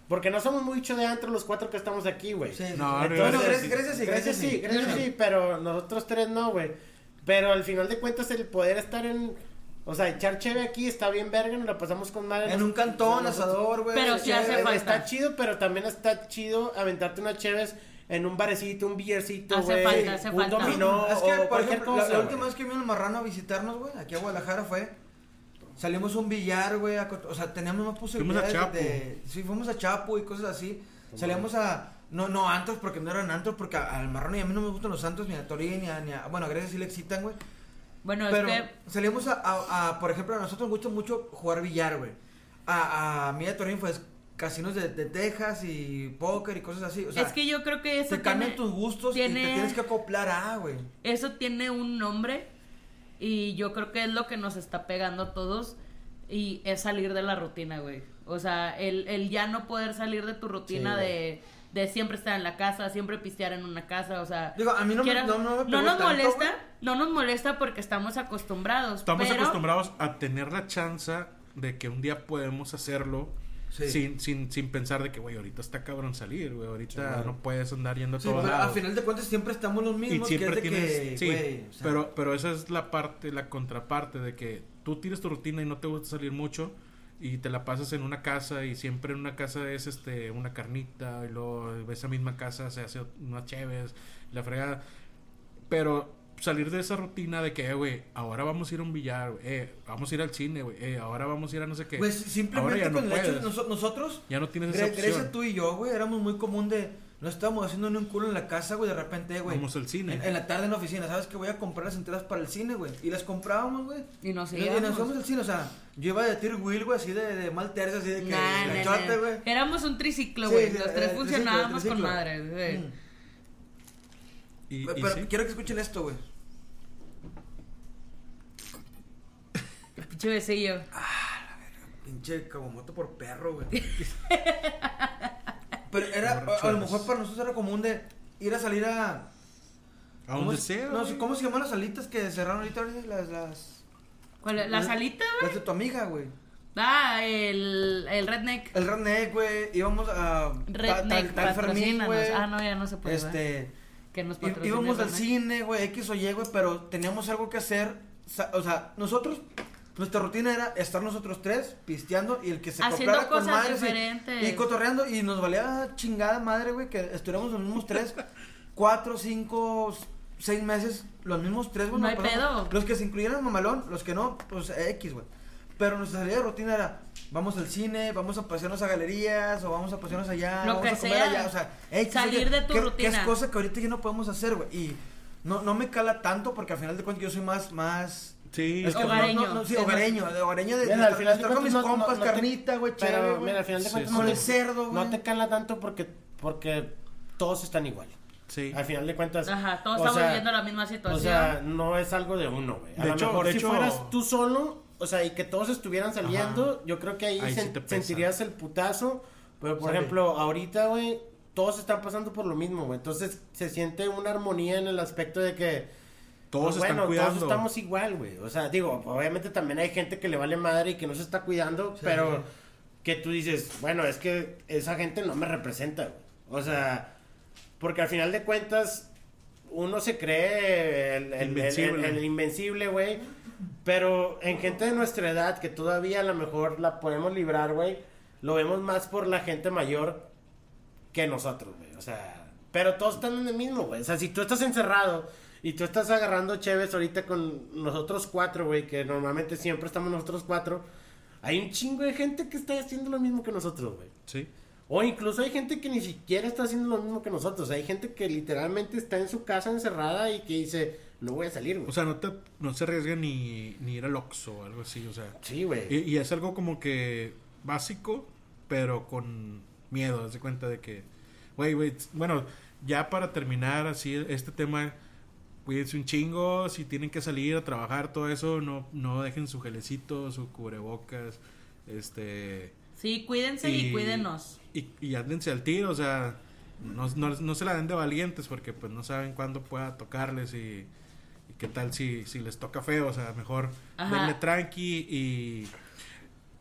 Porque no somos mucho de antro los cuatro que estamos aquí, güey. Sí, sí, No, sí. no, Bueno, no, Grecia sí. Grecia sí, Grecia sí, Grecia sí, pero nosotros tres no, güey. Pero al final de cuentas el poder estar en... O sea, echar cheve aquí está bien verga, nos la pasamos con madre. En un cantón, asador, güey. Pero sí hace chévere. falta. Está chido, pero también está chido aventarte unas cheves en un barecito, un billercito, Hace güey. falta, hace un falta. dominó Es que, o por cualquier ejemplo, cosa, la, la güey. última vez que vino el Marrano a visitarnos, güey, aquí a Guadalajara fue... Salimos a un billar, güey, a cot- o sea, teníamos más posibilidades Fuimos a Chapo. de... Sí, fuimos a Chapo y cosas así. Salíamos a... No, no antros, porque no eran antros, porque a- al Marrano y a mí no me gustan los antros, ni a Torín, ni a... Ni a bueno, a Grecia sí le excitan, güey. Bueno, Pero es que... salíamos a, a, a, por ejemplo, a nosotros nos gusta mucho jugar billar, güey. A, a mí de Torín, pues, casinos de, de Texas y póker y cosas así. O sea, es que yo creo que eso te cambian tiene- tus gustos tiene- y te tienes que acoplar a, güey. Eso tiene un nombre y yo creo que es lo que nos está pegando a todos y es salir de la rutina, güey. O sea, el, el ya no poder salir de tu rutina Sí, de, de siempre estar en la casa, siempre pistear en una casa, o sea... Digo, a mí no me- quieras- no- no me pegó nos tanto, molesta, güey. no nos molesta porque estamos acostumbrados. Estamos pero- acostumbrados a tener la chance de que un día podemos hacerlo Sí. sin, sin, sin pensar de que, güey, ahorita está cabrón salir, güey, ahorita Sí, claro. no puedes andar yendo a Sí, todos pero lados. al final de cuentas siempre estamos los Y mismos, siempre que es de tienes, que, sí, güey, o sea, pero, pero esa es la parte, la contraparte de que tú tienes tu rutina y no te gusta salir mucho y te la pasas en una casa y siempre en una casa es este una carnita y luego esa misma casa se hace unas cheves, la fregada, pero salir de esa rutina de que, eh, güey, ahora vamos a ir a un billar, güey, eh, vamos a ir al cine, güey, eh, ahora vamos a ir a no sé qué. Pues Ahora simplemente ya no con el hecho de puedes. noso- nosotros, Ya no tienes esa Gre- opción. Grecia, tú y yo, güey, éramos muy común de, no estábamos haciendo ni un culo en la casa, güey, de repente, güey. Vamos al cine. En, en la tarde en la oficina, ¿sabes que voy a comprar las entradas para el cine, güey? Y las comprábamos, güey. Y nos Y, y nos íbamos. fuimos al cine, o sea, yo iba de Tir Will, güey, así de, de mal tercio, así de que Nah, nah, gachote, nah. güey. Éramos un triciclo, Sí, güey. sí, Los eh, tres triciclo, funcionábamos con triciclo. madre, güey. Mm. Y, y Pero sí. quiero que escuchen esto, güey. Pinche besillo. Pinche cabomoto por perro, güey. Pero era, a, a lo Borrachones. mejor para nosotros era común de ir a salir a... A ¿cómo donde se- sea. No, güey. sí, ¿cómo se llaman las salitas que cerraron ahorita? ahorita? Las, las... ¿Cuál es? ¿La las- salita, Las de tu amiga, güey. Ah, el, el redneck. El redneck, güey. Íbamos a... Redneck, tal Fermín, patrocínanos. güey. Ah, no, ya no se puede. ¿verdad? Este... Que nos í- patrocine íbamos al Redneck. cine, güey, X o Y, güey, pero teníamos algo que hacer. sa- O sea, nosotros... Nuestra rutina era estar nosotros tres pisteando y el que se Haciendo acoplara con cosas madres y- diferentes. y cotorreando y nos valía chingada madre, güey, que estuviéramos los mismos tres, cuatro, cinco, seis meses, los mismos tres, güey. No nos hay pasamos- pedo. Los que se incluyeran mamalón, los que no, pues X, güey. Pero nuestra salida de rutina era, vamos al cine, vamos a pasearnos a galerías, o vamos a pasearnos allá, Lo vamos que a comer sea. allá, o sea, X, Salir que- de tu que- rutina. Que es cosa que ahorita ya no podemos hacer, güey. Y no, no me cala tanto porque al final de cuentas yo soy más, más... Sí, Es que no- Hogareño. no- no, sí, hogareño, de hogareño de, Mira, de al estar, final de de estar con mis cuentas no- compas, no- no te- carnita, güey, Pero, chévere, güey. mira, al final de Sí, cuentas sí. no, Con te- el cerdo, güey. no te cala tanto porque, porque todos están igual. sí. Al final de cuentas. Ajá, todos o estamos sea, viviendo la misma situación. O sea, no es algo de uno, güey. A De lo hecho- mejor de si hecho- fueras tú solo, o sea, y que todos estuvieran saliendo, yo creo que ahí, Ahí sí sen- te pesa. sentirías el putazo. Pero, por Sí. ejemplo, ahorita, güey, todos están pasando por lo mismo, güey. Entonces, se siente una armonía en el aspecto de que... Todos pues, están bueno, cuidando. todos estamos igual, güey. O sea, digo, obviamente también hay gente que le vale madre y que no se está cuidando, Sí. pero que tú dices, bueno, es que esa gente no me representa, güey. O sea, porque al final de cuentas, uno se cree el, el- el- Invencible. el- el invencible, güey. Pero en gente de nuestra edad, que todavía a lo mejor la podemos librar, güey, lo vemos más por la gente mayor que nosotros, güey. O sea, pero todos están en el mismo, güey. O sea, si tú estás encerrado y tú estás agarrando cheves ahorita con nosotros cuatro, güey, que normalmente siempre estamos nosotros cuatro, hay un chingo de gente que está haciendo lo mismo que nosotros, güey. Sí. O incluso hay gente que ni siquiera está haciendo lo mismo que nosotros. Hay gente que literalmente está en su casa encerrada y que dice, no voy a salir, güey. O sea, no te no se arriesga ni, ni ir al Oxxo o algo así, o sea. Sí, güey. Y, y es algo como que básico, pero con miedo, haz de cuenta de que, güey, güey, bueno, ya para terminar así este tema, cuídense un chingo, si tienen que salir a trabajar, todo eso, no, no dejen su gelecito, su cubrebocas, este... Sí, cuídense y, cuídenos. Y, y ándense al tiro, o sea, no, no, no se la den de valientes porque pues no saben cuándo pueda tocarles y, y qué tal si, si les toca feo, o sea, mejor Ajá. denle tranqui y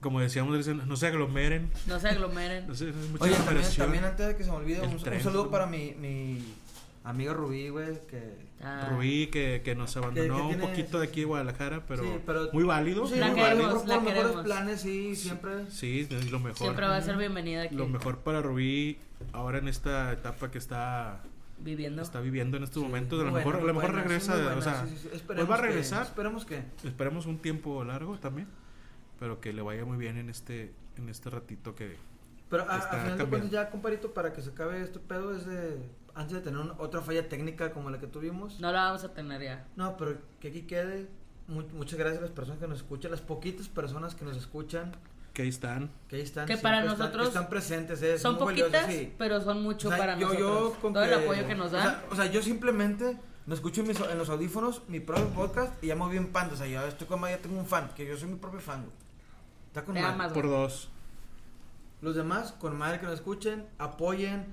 como decíamos, dicen, no se aglomeren. No se aglomeren. No sé, es mucha Oye, también, aglomeración. también antes de que se me olvide, El un, un tren, saludo güey. para mi, mi amiga Rubí, güey, que... Ah. Rubí, que, que nos abandonó Que- que tiene- un poquito de aquí de Guadalajara, pero, Sí, pero- muy válido. Sí, La muy queremos, válido. por, la por mejores queremos. planes, sí, siempre. Sí, es lo mejor. Siempre va a ser bienvenida aquí. Lo mejor para Rubí ahora en esta etapa que está Viviendo. está viviendo en estos Sí, momentos. A lo muy mejor, buena, a lo mejor muy buena, regresa, sí, muy o buena, sea, sí, sí, sí. pues Esperemos va a que- regresar. Esperemos que... Esperemos un tiempo largo también, pero que le vaya muy bien en este en este ratito que Pero a, a Está final de cambiando. cuentas ya, comparito, para que se acabe este pedo es de... Antes de tener una- otra falla técnica como la que tuvimos. No la vamos a tener ya. No, pero que aquí quede. Mu- muchas gracias a las personas que nos escuchan, las poquitas personas que nos escuchan, que ahí están. que ahí están. Que siempre para están- nosotros que están presentes. eh, Son muy valiosos, poquitas, sí. pero son mucho O sea, para yo, nosotros. yo con Todo el que- apoyo que nos o dan. sea, o sea, yo simplemente me escucho en, mis, en los audífonos mi propio podcast y ya me voy bien pan. O sea, ya estoy con ya tengo un fan, que yo soy mi propio fan, güey. Está con Te madre. amas, Por güey. dos. Los demás, con madre que nos escuchen, apoyen.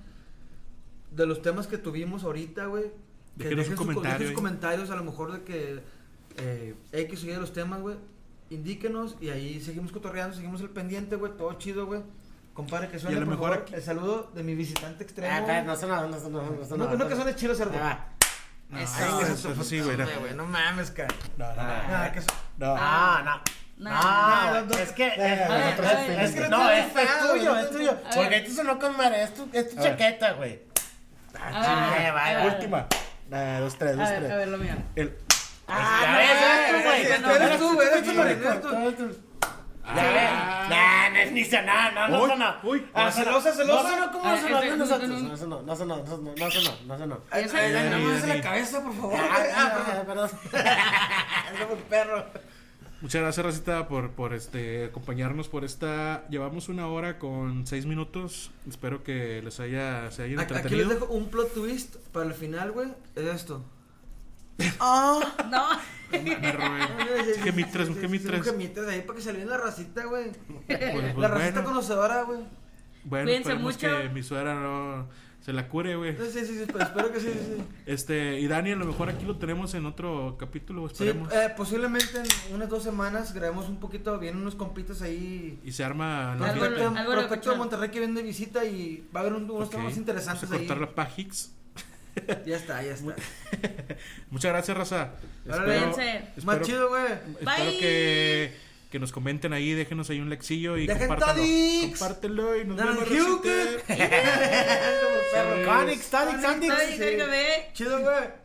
De los temas que tuvimos ahorita, güey. Que Déjenos un dejen, su- comentario dejen sus ahí. comentarios, a lo mejor de que eh, X o Y de los temas, güey. Indíquenos y ahí seguimos cotorreando, seguimos el pendiente, güey. Todo chido, güey. Compadre, que suene Y a lo por mejor favor, aquí- el saludo de mi visitante extremo. Ah, espera, no sonó, no sonó, no sonó. no, no que suene chido, cerdo. Ah, No, Eso. ay, Ay, eso, eso sí, güey. no. güey, no mames, cara. No, no, no. Ah, que su- No. Ah. no, no. No, No, no, es que no, eh, no, nosotros a ver, es- es que no no, te esto es has tuyo, fijado, es no te- tuyo. a Porque ver. esto sonó con madre, es tu, es tu A ver. chaqueta, güey. A ver, Ah, a vaya, ver, Última. Nah, dos, tres, A dos, ver, a tres. ver, lo mío. El, Ah, no, ya ves, eh, eres tú, güey. eh, No, eres tú, güey, eres tú, no, eres no, tú. no, no. Ah. Ya ves. Nah, no es ni sonó, no, no Uy, sonó. uy, Ah, celosa, celosa. No sonó como Ah, sonó este, de nosotros. no, no, No sonó, no sonó, no sonó, no sonó, no sonó. Ay, Ese- ay, ay, no Dani, me des en Dani. la cabeza, por favor. Ah, ah, perdón. Somos perro. Muchas gracias, Rosita, por, por este acompañarnos por esta. Llevamos una hora con seis minutos. Espero que les haya se hayan Aquí les entretenido. dejo un plot twist para el final, güey. Es esto. Ah. No. Me robé. Un gemitres, un gemitres. Un gemitres ahí para que se le la racita, güey. Pues, pues, La racita bueno, conocedora, güey. bueno, Cuídense esperemos mucho. que mi suegra no se la cure, güey. Sí, sí, sí, pero espero que sí, sí, sí. Este, y Dani, a lo mejor aquí lo tenemos en otro capítulo, Sí, esperemos. eh, posiblemente en unas dos semanas grabemos un poquito, vienen unos compitas ahí. Y se arma la Algo- fiesta. Prospecto, algo prospecto de locochón. Monterrey que viene de visita y va a haber un- unos Ok, temas interesantes vamos a ahí. cortar la Pagix. Ya está, ya está. Muchas gracias, Raza. Órale. Cuídense. Más espero- chido, güey. Espero Bye. que, que nos comenten ahí, déjenos ahí un lexillo y Dejen compártanlo. todix. Compártelo y nos Dan vemos, Hugh, Rosita. Perro. Conix, Tadix, Conix, Tadix. Ay, sí. cárgame. Chido, güey.